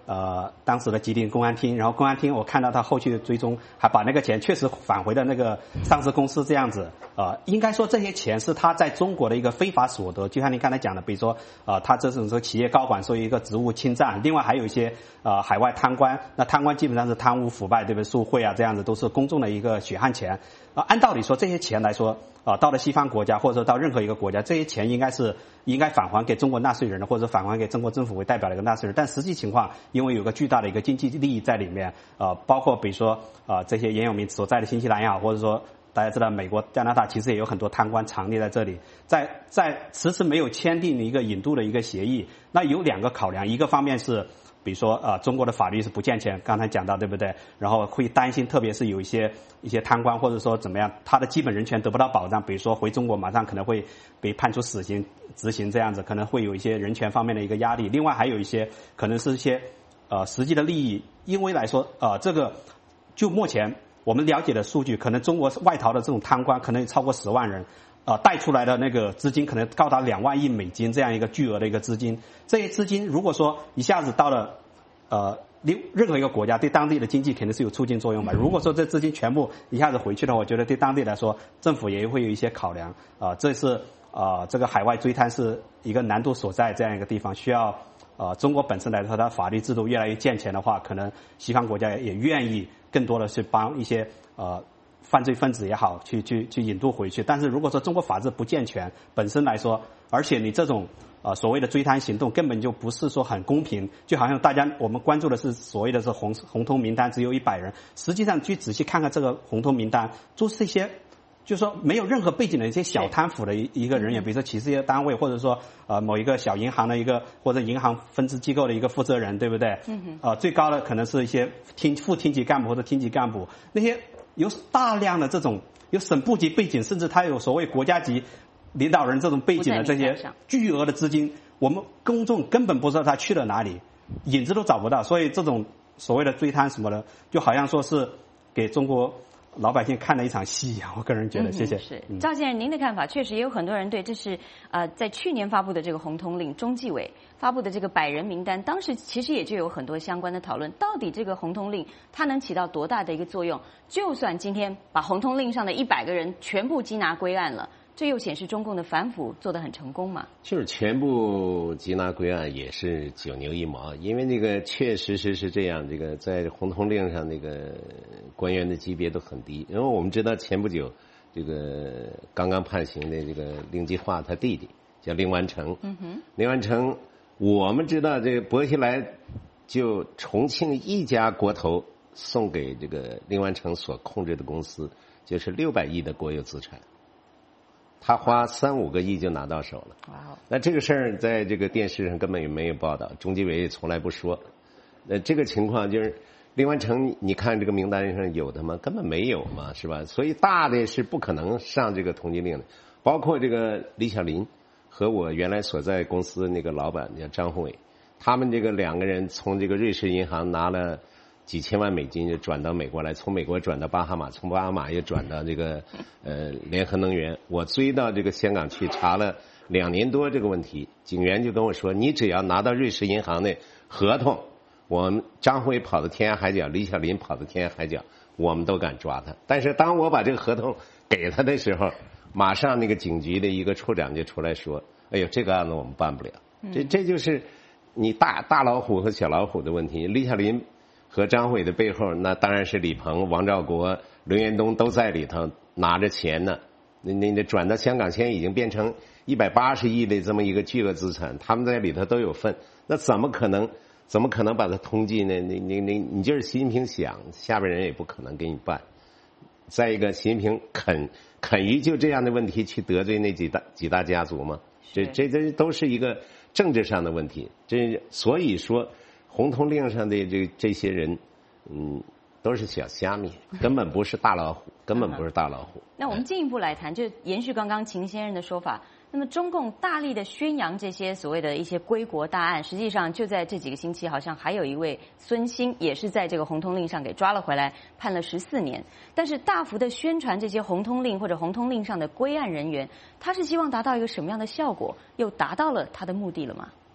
当时的吉林公安厅，然后公安厅我看到他后续的追踪，还把那个钱确实返回的那个上市公司这样子。应该说这些钱是他在中国的一个非法所得，就像您刚才讲的，比如说他这种说企业高管受一个职务侵占，另外还有一些海外贪官，那贪官基本上是贪污腐败，对不对？受贿啊，这样子都是公众的一个血汗钱。按道理说这些钱来说，到了西方国家或者说到任何一个国家，这些钱应该返还给中国纳税人的，或者返还给中国政府为代表的一个纳税人。但实际情况，因为有个巨大的一个经济利益在里面，包括比如说这些严有明所在的新西兰也好，或者说大家知道美国、加拿大其实也有很多贪官藏匿在这里，在迟迟没有签订一个引渡的一个协议。那有2个考量，一个方面是比如说中国的法律是不健全，刚才讲到对不对？然后会担心，特别是有一些贪官或者说怎么样，他的基本人权得不到保障，比如说回中国马上可能会被判处死刑执行这样子，可能会有一些人权方面的一个压力。另外还有一些可能是一些实际的利益，因为来说这个就目前我们了解的数据，可能中国外逃的这种贪官可能超过10万人。带出来的那个资金可能高达2万亿美金这样一个巨额的一个资金，这些资金如果说一下子到了任何一个国家，对当地的经济肯定是有促进作用的。如果说这资金全部一下子回去的话，我觉得对当地来说，政府也会有一些考量。这是这个海外追贪是一个难度所在这样一个地方，需要中国本身来说，它法律制度越来越健全的话，可能西方国家也愿意更多的去帮一些犯罪分子也好，去引渡回去。但是如果说中国法制不健全，本身来说，而且你这种所谓的追贪行动根本就不是说很公平，就好像我们关注的是所谓的是红通名单只有100人，实际上去仔细看看这个红通名单，就是一些就是说没有任何背景的一些小贪腐的一个人员，比如说企事业单位，或者说某一个小银行的一个或者银行分支机构的一个负责人，对不对？最高的可能是一些副厅级干部或者厅级干部，那些有大量的这种有省部级背景，甚至他有所谓国家级领导人这种背景的这些巨额的资金，我们公众根本不知道他去了哪里，影子都找不到。所以这种所谓的追贪什么的，就好像说是给中国老百姓看了一场戏一样，我个人觉得。谢谢。 是赵先生，您的看法确实也有很多人对这是在去年发布的这个红通令，中纪委发布的这个100人名单，当时其实也就有很多相关的讨论，到底这个红通令它能起到多大的一个作用？就算今天把红通令上的100个人全部缉拿归案了，这又显示中共的反腐做得很成功吗？ 就是全部缉拿归案也是9牛1毛，因为那个确实是这样，这个在红通令上那个官员的级别都很低。因为我们知道前不久这个刚刚判刑的这个令计划他弟弟叫令完成，令完成我们知道这个薄熙来就重庆一家国投送给这个令完成所控制的公司就是600亿的国有资产，他花3-5个亿就拿到手了。那这个事儿在这个电视上根本也没有报道，中纪委也从来不说。这个情况就是令完成，你看这个名单上有的吗？根本没有嘛，是吧？所以大的是不可能上这个通缉令的。包括这个李小林和我原来所在公司那个老板叫张宏伟，他们这个2个人从这个瑞士银行拿了几千万美金就转到美国来，从美国转到巴哈马，从巴哈马又转到这个联合能源。我追到这个香港去查了2年多这个问题，警员就跟我说，你只要拿到瑞士银行的合同，我们张辉跑到天涯海角，李小林跑到天涯海角，我们都敢抓他。但是当我把这个合同给他的时候，马上那个警局的一个处长就出来说，哎呦，这个案子我们办不了。这就是你大老虎和小老虎的问题。李小林和张辉的背后，那当然是李鹏、王兆国、刘延东都在里头拿着钱呢。那转到香港，现在已经变成180亿的这么一个巨额资产，他们在里头都有份。那怎么可能把它通缉呢？你就是习近平想，下边人也不可能给你办。再一个，习近平肯于就这样的问题去得罪那几大家族吗？这都是一个政治上的问题。所以说红通令上的这些人，都是小虾米，根本不是大老虎，根本不是大老虎。 那我们进一步来谈，就延续刚刚秦先生的说法。那么中共大力的宣扬这些所谓的一些归国大案，实际上就在这几个星期，好像还有一位孙兴也是在这个红通令上给抓了回来，判了14年。但是大幅的宣传这些红通令或者红通令上的归案人员，他是希望达到一个什么样的效果？又达到了他的目的了吗？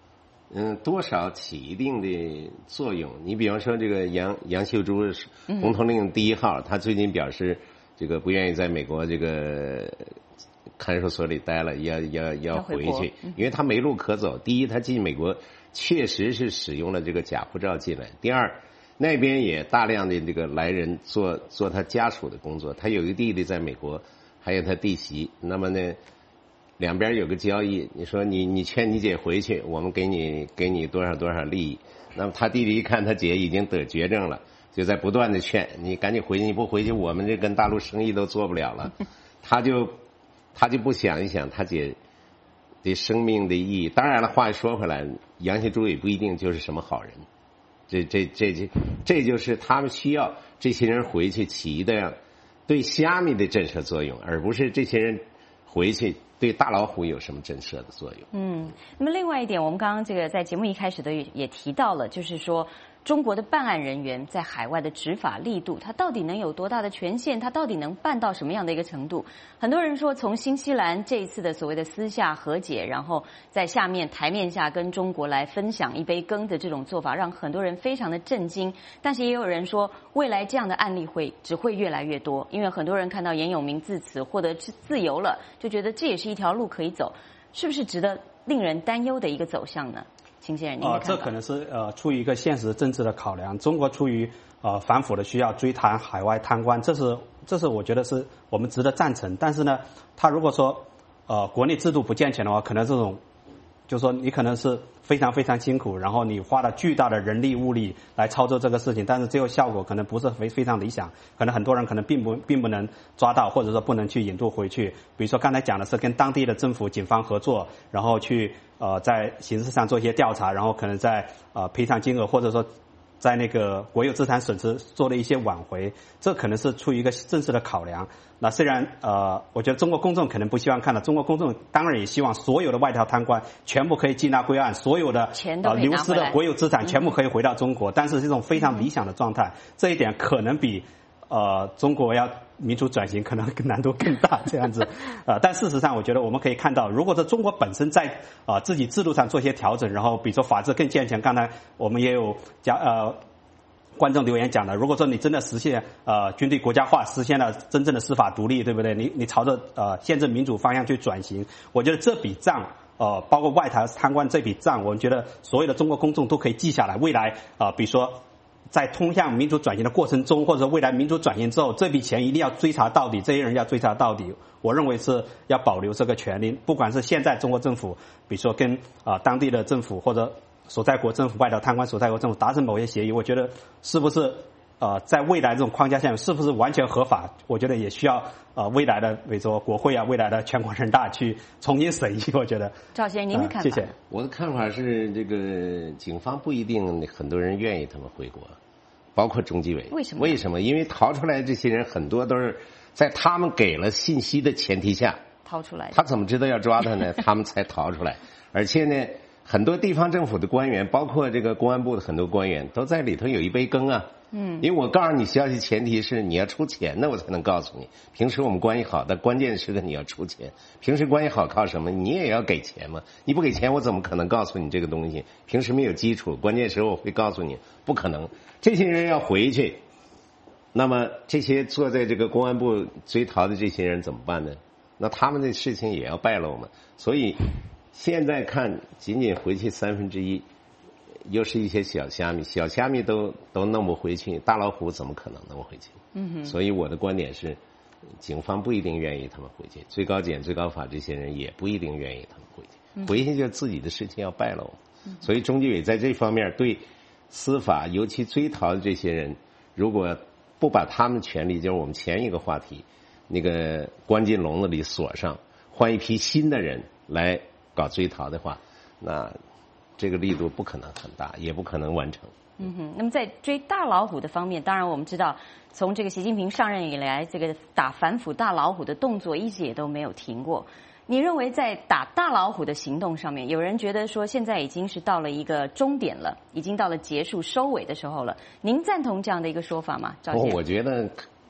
多少起一定的作用。你比方说这个杨秀珠红头令第1号，他最近表示这个不愿意在美国这个看守所里待了，要回去，因为他没路可走。第一，他进美国确实是使用了这个假护照进来；第二，那边也大量的这个来人做他家属的工作。他有一个弟弟在美国，还有他弟媳。那么呢，两边有个交易，你说你劝你姐回去，我们给你多少利益。那么他弟弟一看他姐已经得绝症了，就在不断的劝你赶紧回去，你不回去我们这跟大陆生意都做不了了。他就不想一想他姐的生命的意义。当然了，话说回来，杨秀珠也不一定就是什么好人。这就是他们需要这些人回去起的对虾米的震慑作用，而不是这些人回去对大老虎有什么震慑的作用。 那么另外一点，我们刚刚这个在节目一开始的也提到了，就是说中国的办案人员在海外的执法力度，他到底能有多大的权限？他到底能办到什么样的一个程度？很多人说，从新西兰这一次的所谓的私下和解，然后在下面台面下跟中国来分享一杯羹的这种做法，让很多人非常的震惊。但是也有人说，未来这样的案例只会越来越多，因为很多人看到严永明自此获得自由了，就觉得这也是一条路可以走，是不是值得令人担忧的一个走向呢？秦先生，您的看法？ 这可能是出于一个现实政治的考量。中国出于反腐的需要追谈海外贪官，这是我觉得是我们值得赞成。但是呢，他如果说国内制度不健全的话，可能这种就是说你可能是非常非常辛苦，然后你花了巨大的人力物力来操作这个事情，但是最后效果可能不是非常理想，可能很多人可能并不能抓到，或者说不能去引渡回去。比如说刚才讲的是跟当地的政府警方合作，然后去在刑事上做一些调查，然后可能在赔偿金额或者说在那个国有资产损失做了一些挽回，这可能是出于一个政治的考量。那虽然我觉得中国公众可能不希望看到，中国公众当然也希望所有的外逃贪官全部可以缉拿归案，所有的流失的国有资产全部可以回到中国，但是这种非常理想的状态，这一点可能比中国要民主转型可能难度更大这样子。但事实上我觉得我们可以看到，如果说中国本身在自己制度上做一些调整，然后比如说法治更健全，刚才我们也有讲观众留言讲的，如果说你真的实现军队国家化，实现了真正的司法独立，对不对？你朝着宪政民主方向去转型，我觉得这笔账包括外逃贪官这笔账，我们觉得所有的中国公众都可以记下来。未来比如说在通向民主转型的过程中，或者未来民主转型之后，这笔钱一定要追查到底，这些人要追查到底。我认为是要保留这个权利，不管是现在中国政府，比如说跟当地的政府或者所在国政府、外逃贪官所在国政府达成某些协议，我觉得是不是在未来这种框架下是不是完全合法？我觉得也需要未来的比如说国会未来的全国人大去重新审议。我觉得赵先生您的看法？ 谢谢。 我的看法是，这个警方不一定很多人愿意他们回国，包括中纪委。为什么？因为逃出来这些人很多都是在他们给了信息的前提下逃出来的。他怎么知道要抓他呢？他们才逃出来。而且呢，很多地方政府的官员，包括这个公安部的很多官员，都在里头有一杯羹啊。因为我告诉你消息前提是你要出钱，那我才能告诉你。平时我们关系好，但关键时刻你要出钱。平时关系好靠什么？你也要给钱嘛。你不给钱，我怎么可能告诉你这个东西？平时没有基础，关键时候我会告诉你，不可能。这些人要回去，那么这些坐在这个公安部追逃的这些人怎么办呢？那他们的事情也要败露嘛。所以现在看，仅仅回去1/3。又是一些小虾米都弄不回去，大老虎怎么可能弄回去？所以我的观点是，警方不一定愿意他们回去，最高检、最高法这些人也不一定愿意他们回去，回去就自己的事情要败露。所以中纪委在这方面对司法，尤其追逃的这些人，如果不把他们权利，就是我们前一个话题，那个关进笼子里锁上，换一批新的人来搞追逃的话，那这个力度不可能很大，也不可能完成。 那么在追大老虎的方面，当然我们知道，从这个习近平上任以来，这个打反腐大老虎的动作一直也都没有停过。你认为在打大老虎的行动上面，有人觉得说现在已经是到了一个终点了，已经到了结束收尾的时候了。您赞同这样的一个说法吗？赵先生？ 我觉得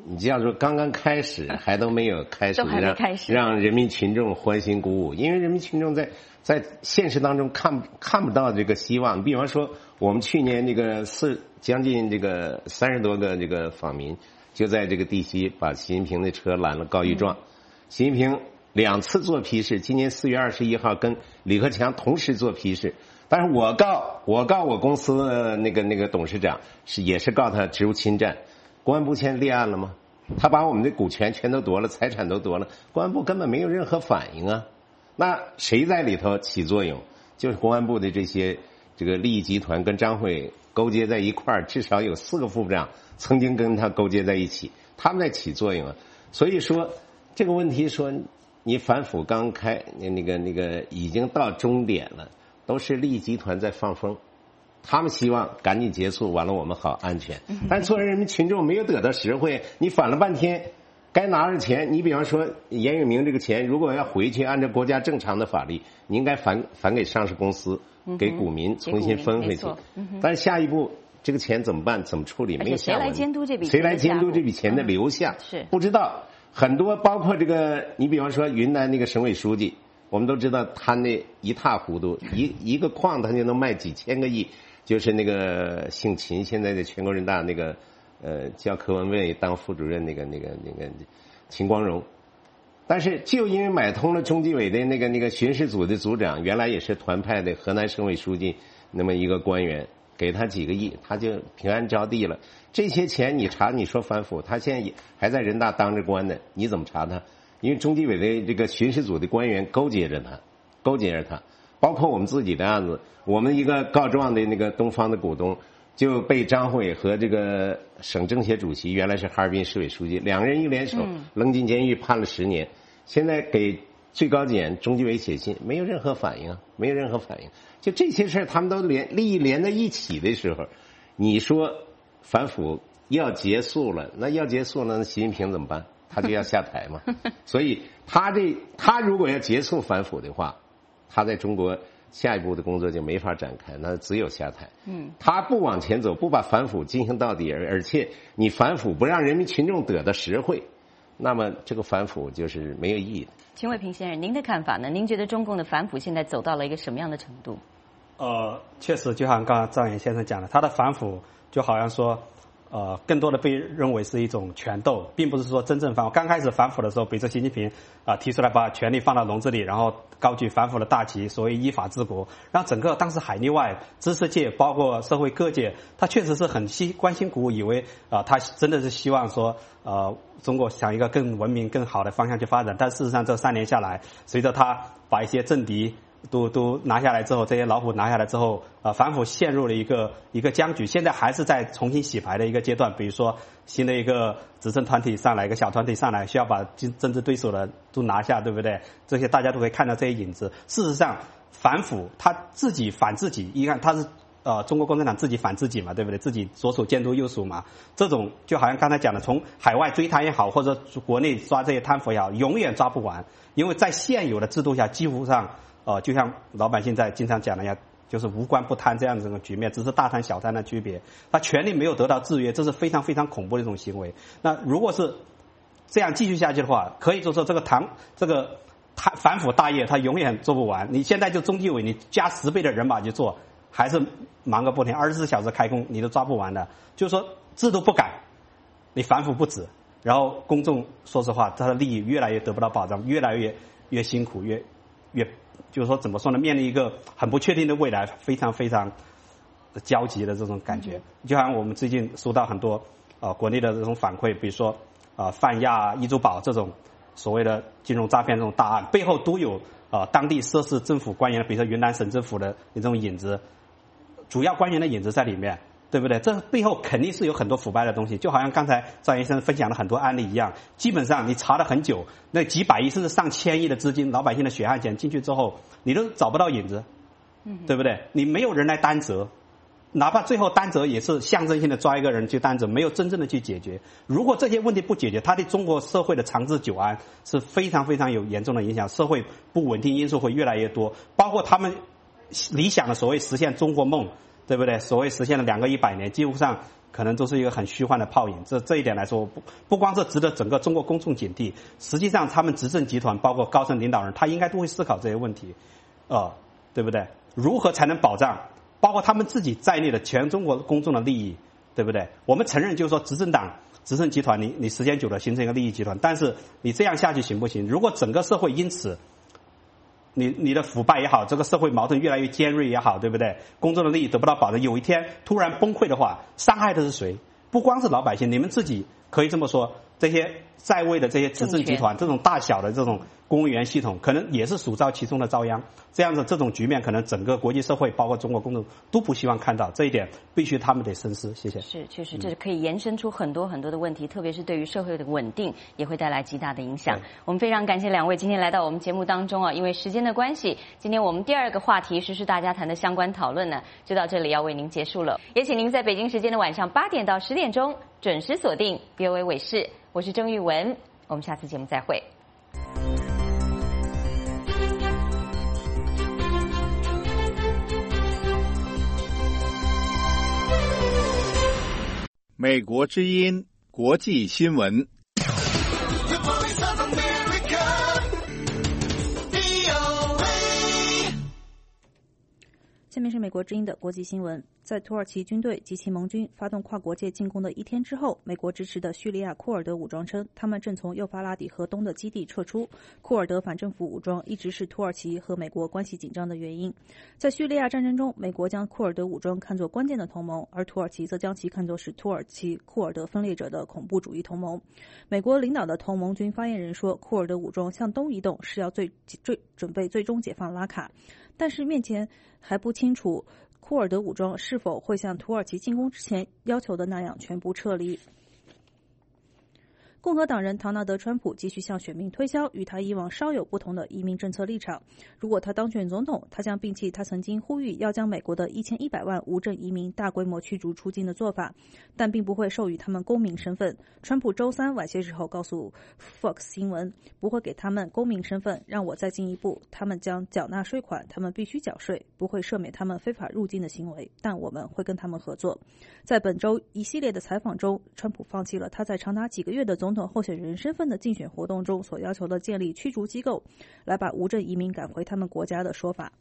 你叫做刚刚开始，还都没有开始，让人民群众欢欣鼓舞，因为人民群众在现实当中看不到这个希望。比方说，我们去年这个将近这个30多个这个访民，就在这个地西把习近平的车拦了告一状。习近平2次做批示，今年4月21号跟李克强同时做批示，但是我告我公司的那个董事长也是告他职务侵占。公安部现在立案了吗？他把我们的股权全都夺了，财产都夺了，公安部根本没有任何反应啊。那谁在里头起作用？就是公安部的这个利益集团跟张辉勾结在一块儿，至少有4个副部长曾经跟他勾结在一起，他们在起作用啊。所以说这个问题说你反腐刚开那个已经到终点了，都是利益集团在放风。他们希望赶紧结束，完了我们好安全。但是作为人民群众没有得到实惠，你反了半天，该拿着钱，你比方说严永明这个钱，如果要回去，按照国家正常的法律，你应该返给上市公司，给股民重新分回去。但是下一步这个钱怎么办？怎么处理？没有下文。谁来监督这笔钱？谁来监督这笔钱的流向？是不知道。很多包括这个，你比方说云南那个省委书记，我们都知道他那一塌糊涂，一个矿他就能卖几千个亿。就是那个姓秦，现在的全国人大那个叫柯文蔚当副主任那个秦光荣，但是就因为买通了中纪委的那个巡视组的组长，原来也是团派的河南省委书记那么一个官员，给他几个亿，他就平安着地了。这些钱你查，你说反腐，他现在还在人大当着官呢，你怎么查他？因为中纪委的这个巡视组的官员勾结着他。包括我们自己的案子，我们一个告状的那个东方的股东就被张辉和这个省政协主席，原来是哈尔滨市委书记，两个人一联手扔进监狱判了10年，现在给最高检中纪委写信，没有任何反应。就这些事他们都利益连在一起的时候，你说反腐要结束了，那习近平怎么办？他就要下台嘛。所以他如果要结束反腐的话，他在中国下一步的工作就没法展开，那只有下台。他不往前走，不把反腐进行到底，而且你反腐不让人民群众得到实惠，那么这个反腐就是没有意义的。 秦卫平先生，您的看法呢？您觉得中共的反腐现在走到了一个什么样的程度？ 确实，就像刚刚张岩先生讲的，他的反腐就好像说。更多的被认为是一种权斗，并不是说真正反腐。刚开始反腐的时候，比如说习近平提出来把权力放到笼子里，然后高举反腐的大旗，所谓依法治国，让整个当时海内外知识界包括社会各界，他确实是很关心鼓舞，以为他真的是希望说中国向一个更文明更好的方向去发展。但事实上这3年下来，随着他把一些政敌都拿下来之后，这些老虎拿下来之后，反腐陷入了一个僵局，现在还是在重新洗牌的一个阶段。比如说新的一个执政团体上来，一个小团体上来，需要把政治对手的都拿下，对不对？这些大家都可以看到这些影子。事实上，反腐他自己反自己，一看他是中国共产党自己反自己嘛，对不对？自己左手监督右手嘛，这种就好像刚才讲的，从海外追贪也好，或者国内抓这些贪腐也好，永远抓不完，因为在现有的制度下，几乎上。就像老百姓在经常讲的呀，就是无官不贪这样子的局面，只是大贪小贪的区别。他权力没有得到制约，这是非常非常恐怖的一种行为。那如果是这样继续下去的话，可以说这个反腐大业他永远做不完。你现在就中纪委你加10倍的人马去做，还是忙个不停，24小时开工你都抓不完的。就是说制度不改，你反腐不止，然后公众说实话他的利益越来越得不到保障，越来越辛苦，越就是说怎么说呢？面临一个很不确定的未来，非常非常焦急的这种感觉。就像我们最近收到很多国内的这种反馈，比如说泛亚、易租宝这种所谓的金融诈骗这种大案，背后都有当地涉事政府官员，比如说云南省政府的这种影子，主要官员的影子在里面。对不对？这背后肯定是有很多腐败的东西，就好像刚才赵医生分享了很多案例一样，基本上你查了很久，那几百亿甚至上千亿的资金，老百姓的血汗钱进去之后，你都找不到影子，对不对？你没有人来担责，哪怕最后担责也是象征性的抓一个人去担责，没有真正的去解决。如果这些问题不解决，它对中国社会的长治久安是非常非常有严重的影响，社会不稳定因素会越来越多，包括他们理想的所谓实现中国梦。对不对？所谓实现了2个100年，几乎上可能都是一个很虚幻的泡影。这一点来说，不光是值得整个中国公众警惕，实际上他们执政集团包括高层领导人，他应该都会思考这些问题，对不对？如何才能保障包括他们自己在内的全中国公众的利益，对不对？我们承认就是说执政党、执政集团，你时间久了形成一个利益集团，但是你这样下去行不行？如果整个社会因此你的腐败也好，这个社会矛盾越来越尖锐也好，对不对？公众的利益得不到保障，有一天突然崩溃的话，伤害的是谁？不光是老百姓，你们自己可以这么说，这些在位的这些执政集团，这种大小的这种公务员系统，可能也是首当其冲的遭殃。这样子这种局面，可能整个国际社会，包括中国公众都不希望看到，这一点必须他们得深思。谢谢。 是，确实，这可以延伸出很多很多的问题，特别是对于社会的稳定，也会带来极大的影响。我们非常感谢两位今天来到我们节目当中啊，因为时间的关系，今天我们第二个话题时事大家谈的相关讨论呢，就到这里要为您结束了。也请您在北京时间的晚上8点到10点钟准时锁定 VOA 卫视，我是郑玉文，我们下次节目再会。 美国之音国际新闻。 下面是美国之音的国际新闻。在土耳其军队及其盟军发动跨国界进攻的一天之后，美国支持的叙利亚库尔德武装称，他们正从幼发拉底河东的基地撤出。库尔德反政府武装一直是土耳其和美国关系紧张的原因。在叙利亚战争中，美国将库尔德武装看作关键的同盟，而土耳其则将其看作是土耳其库尔德分裂者的恐怖主义同盟。美国领导的同盟军发言人说，库尔德武装向东移动是要准备最终解放拉卡，但是面前还不清楚库尔德武装是否会像土耳其进攻之前要求的那样全部撤离。共和党人唐纳德·川普继续向选民推销与他以往稍有不同的移民政策立场。如果他当选总统，他将摒弃他曾经呼吁要将美国的1100万无证移民大规模驱逐出境的做法，但并不会授予他们公民身份。川普周三晚些时候告诉 Fox 新闻，不会给他们公民身份，让我再进一步，他们将缴纳税款，他们必须缴税，不会赦免他们非法入境的行为，但我们会跟他们合作。在本周一系列的采访中，川普放弃了他在长达几个月的总统候选人身份的竞选活动中所要求的建立驱逐机构，来把无证移民赶回他们国家的说法。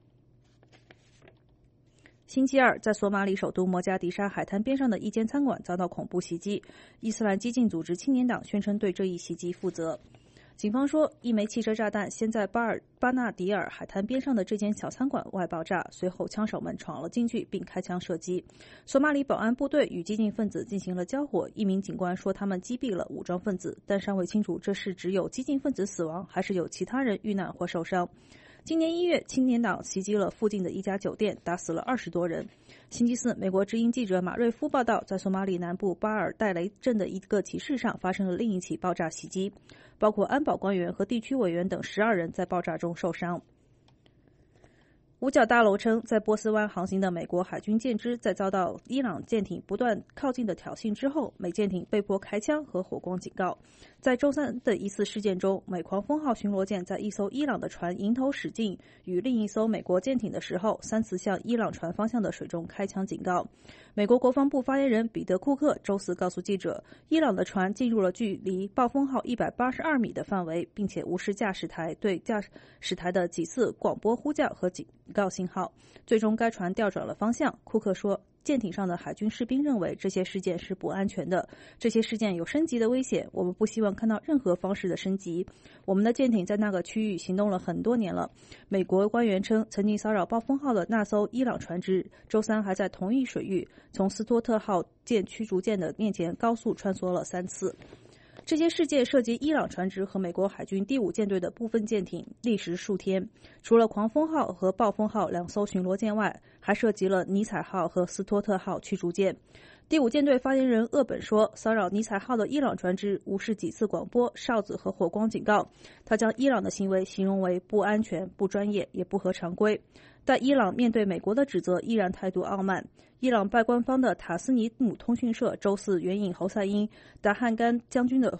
星期二，在索马里首都摩加迪沙海滩边上的一间餐馆遭到恐怖袭击，伊斯兰激进组织青年党宣称对这一袭击负责。警方说，一枚汽车炸弹先在巴纳迪尔海滩边上的这间小餐馆外爆炸，随后枪手们闯了进去并开枪射击。索马里保安部队与激进分子进行了交火，一名警官说他们击毙了武装分子，但尚未清楚这是只有激进分子死亡，还是有其他人遇难或受伤。今年1月，青年党袭击了附近的一家酒店，打死了20多人。星期四，美国之音记者马瑞夫报道，在索马里南部巴尔戴雷镇的一个集市上发生了另一起爆炸袭击，包括安保官员和地区委员等12人在爆炸中受伤。五角大楼称，在波斯湾航行的美国海军舰只在遭到伊朗舰艇不断靠近的挑衅之后，美舰艇被迫开枪和火光警告。在周三的一次事件中，美狂风号巡逻舰在一艘伊朗的船迎头驶进与另一艘美国舰艇的时候，3次向伊朗船方向的水中开枪警告。美国国防部发言人彼得·库克周四告诉记者，伊朗的船进入了距离暴风号182米的范围，并且无视驾驶台对驾驶台的几次广播呼叫和警告信号，最终该船调转了方向。库克说，舰艇上的海军士兵认为这些事件是不安全的，这些事件有升级的危险，我们不希望看到任何方式的升级。我们的舰艇在那个区域行动了很多年了。美国官员称，曾经骚扰暴风号的那艘伊朗船只周三还在同一水域从斯托特号驱逐舰的面前高速穿梭了3次。这些事件涉及伊朗船只和美国海军第5舰队的部分舰艇，历时数天。除了狂风号和暴风号2艘巡逻舰外，还涉及了尼采号和斯托特号驱逐舰。第5舰队发言人厄本说，骚扰尼采号的伊朗船只无视几次广播、哨子和火光警告。他将伊朗的行为形容为不安全、不专业，也不合常规。但伊朗面对美国的指责依然态度傲慢。伊朗拜官方的塔斯尼姆通讯社周四援引侯赛因·达汉甘将军的话，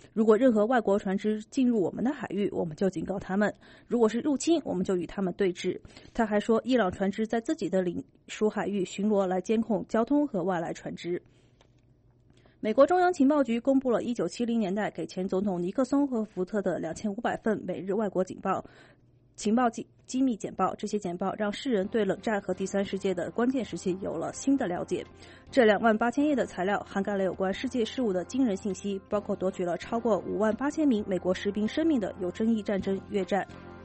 如果任何外国船只进入我们的海域，我们就警告他们；如果是入侵，我们就与他们对峙。他还说，伊朗船只在自己的领属海域巡逻来监控交通和外来船只。美国中央情报局公布了1970年代给前总统尼克松和福特的2500份美日外国情报机密简报，这些简报让世人对冷战和第三世界的关键时期有了新的了解。这28000页的材料涵盖了有关世界事务的惊人信息，包括夺取了超过58000名美国士兵生命的有争议战争越战。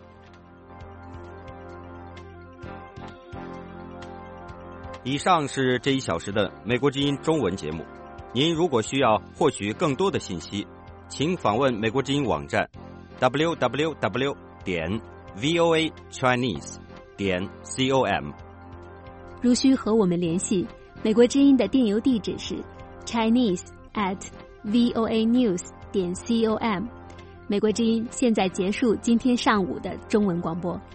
以上是这1小时的美国之音中文节目。您如果需要获取更多的信息，请访问美国之音网站 www.voachinese.com。 如需和我们联系，美国之音的电邮地址是 chinese@voanews.com。美国之音现在结束今天上午的中文广播。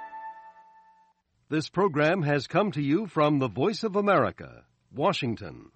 This program has come to you from the Voice of America, Washington.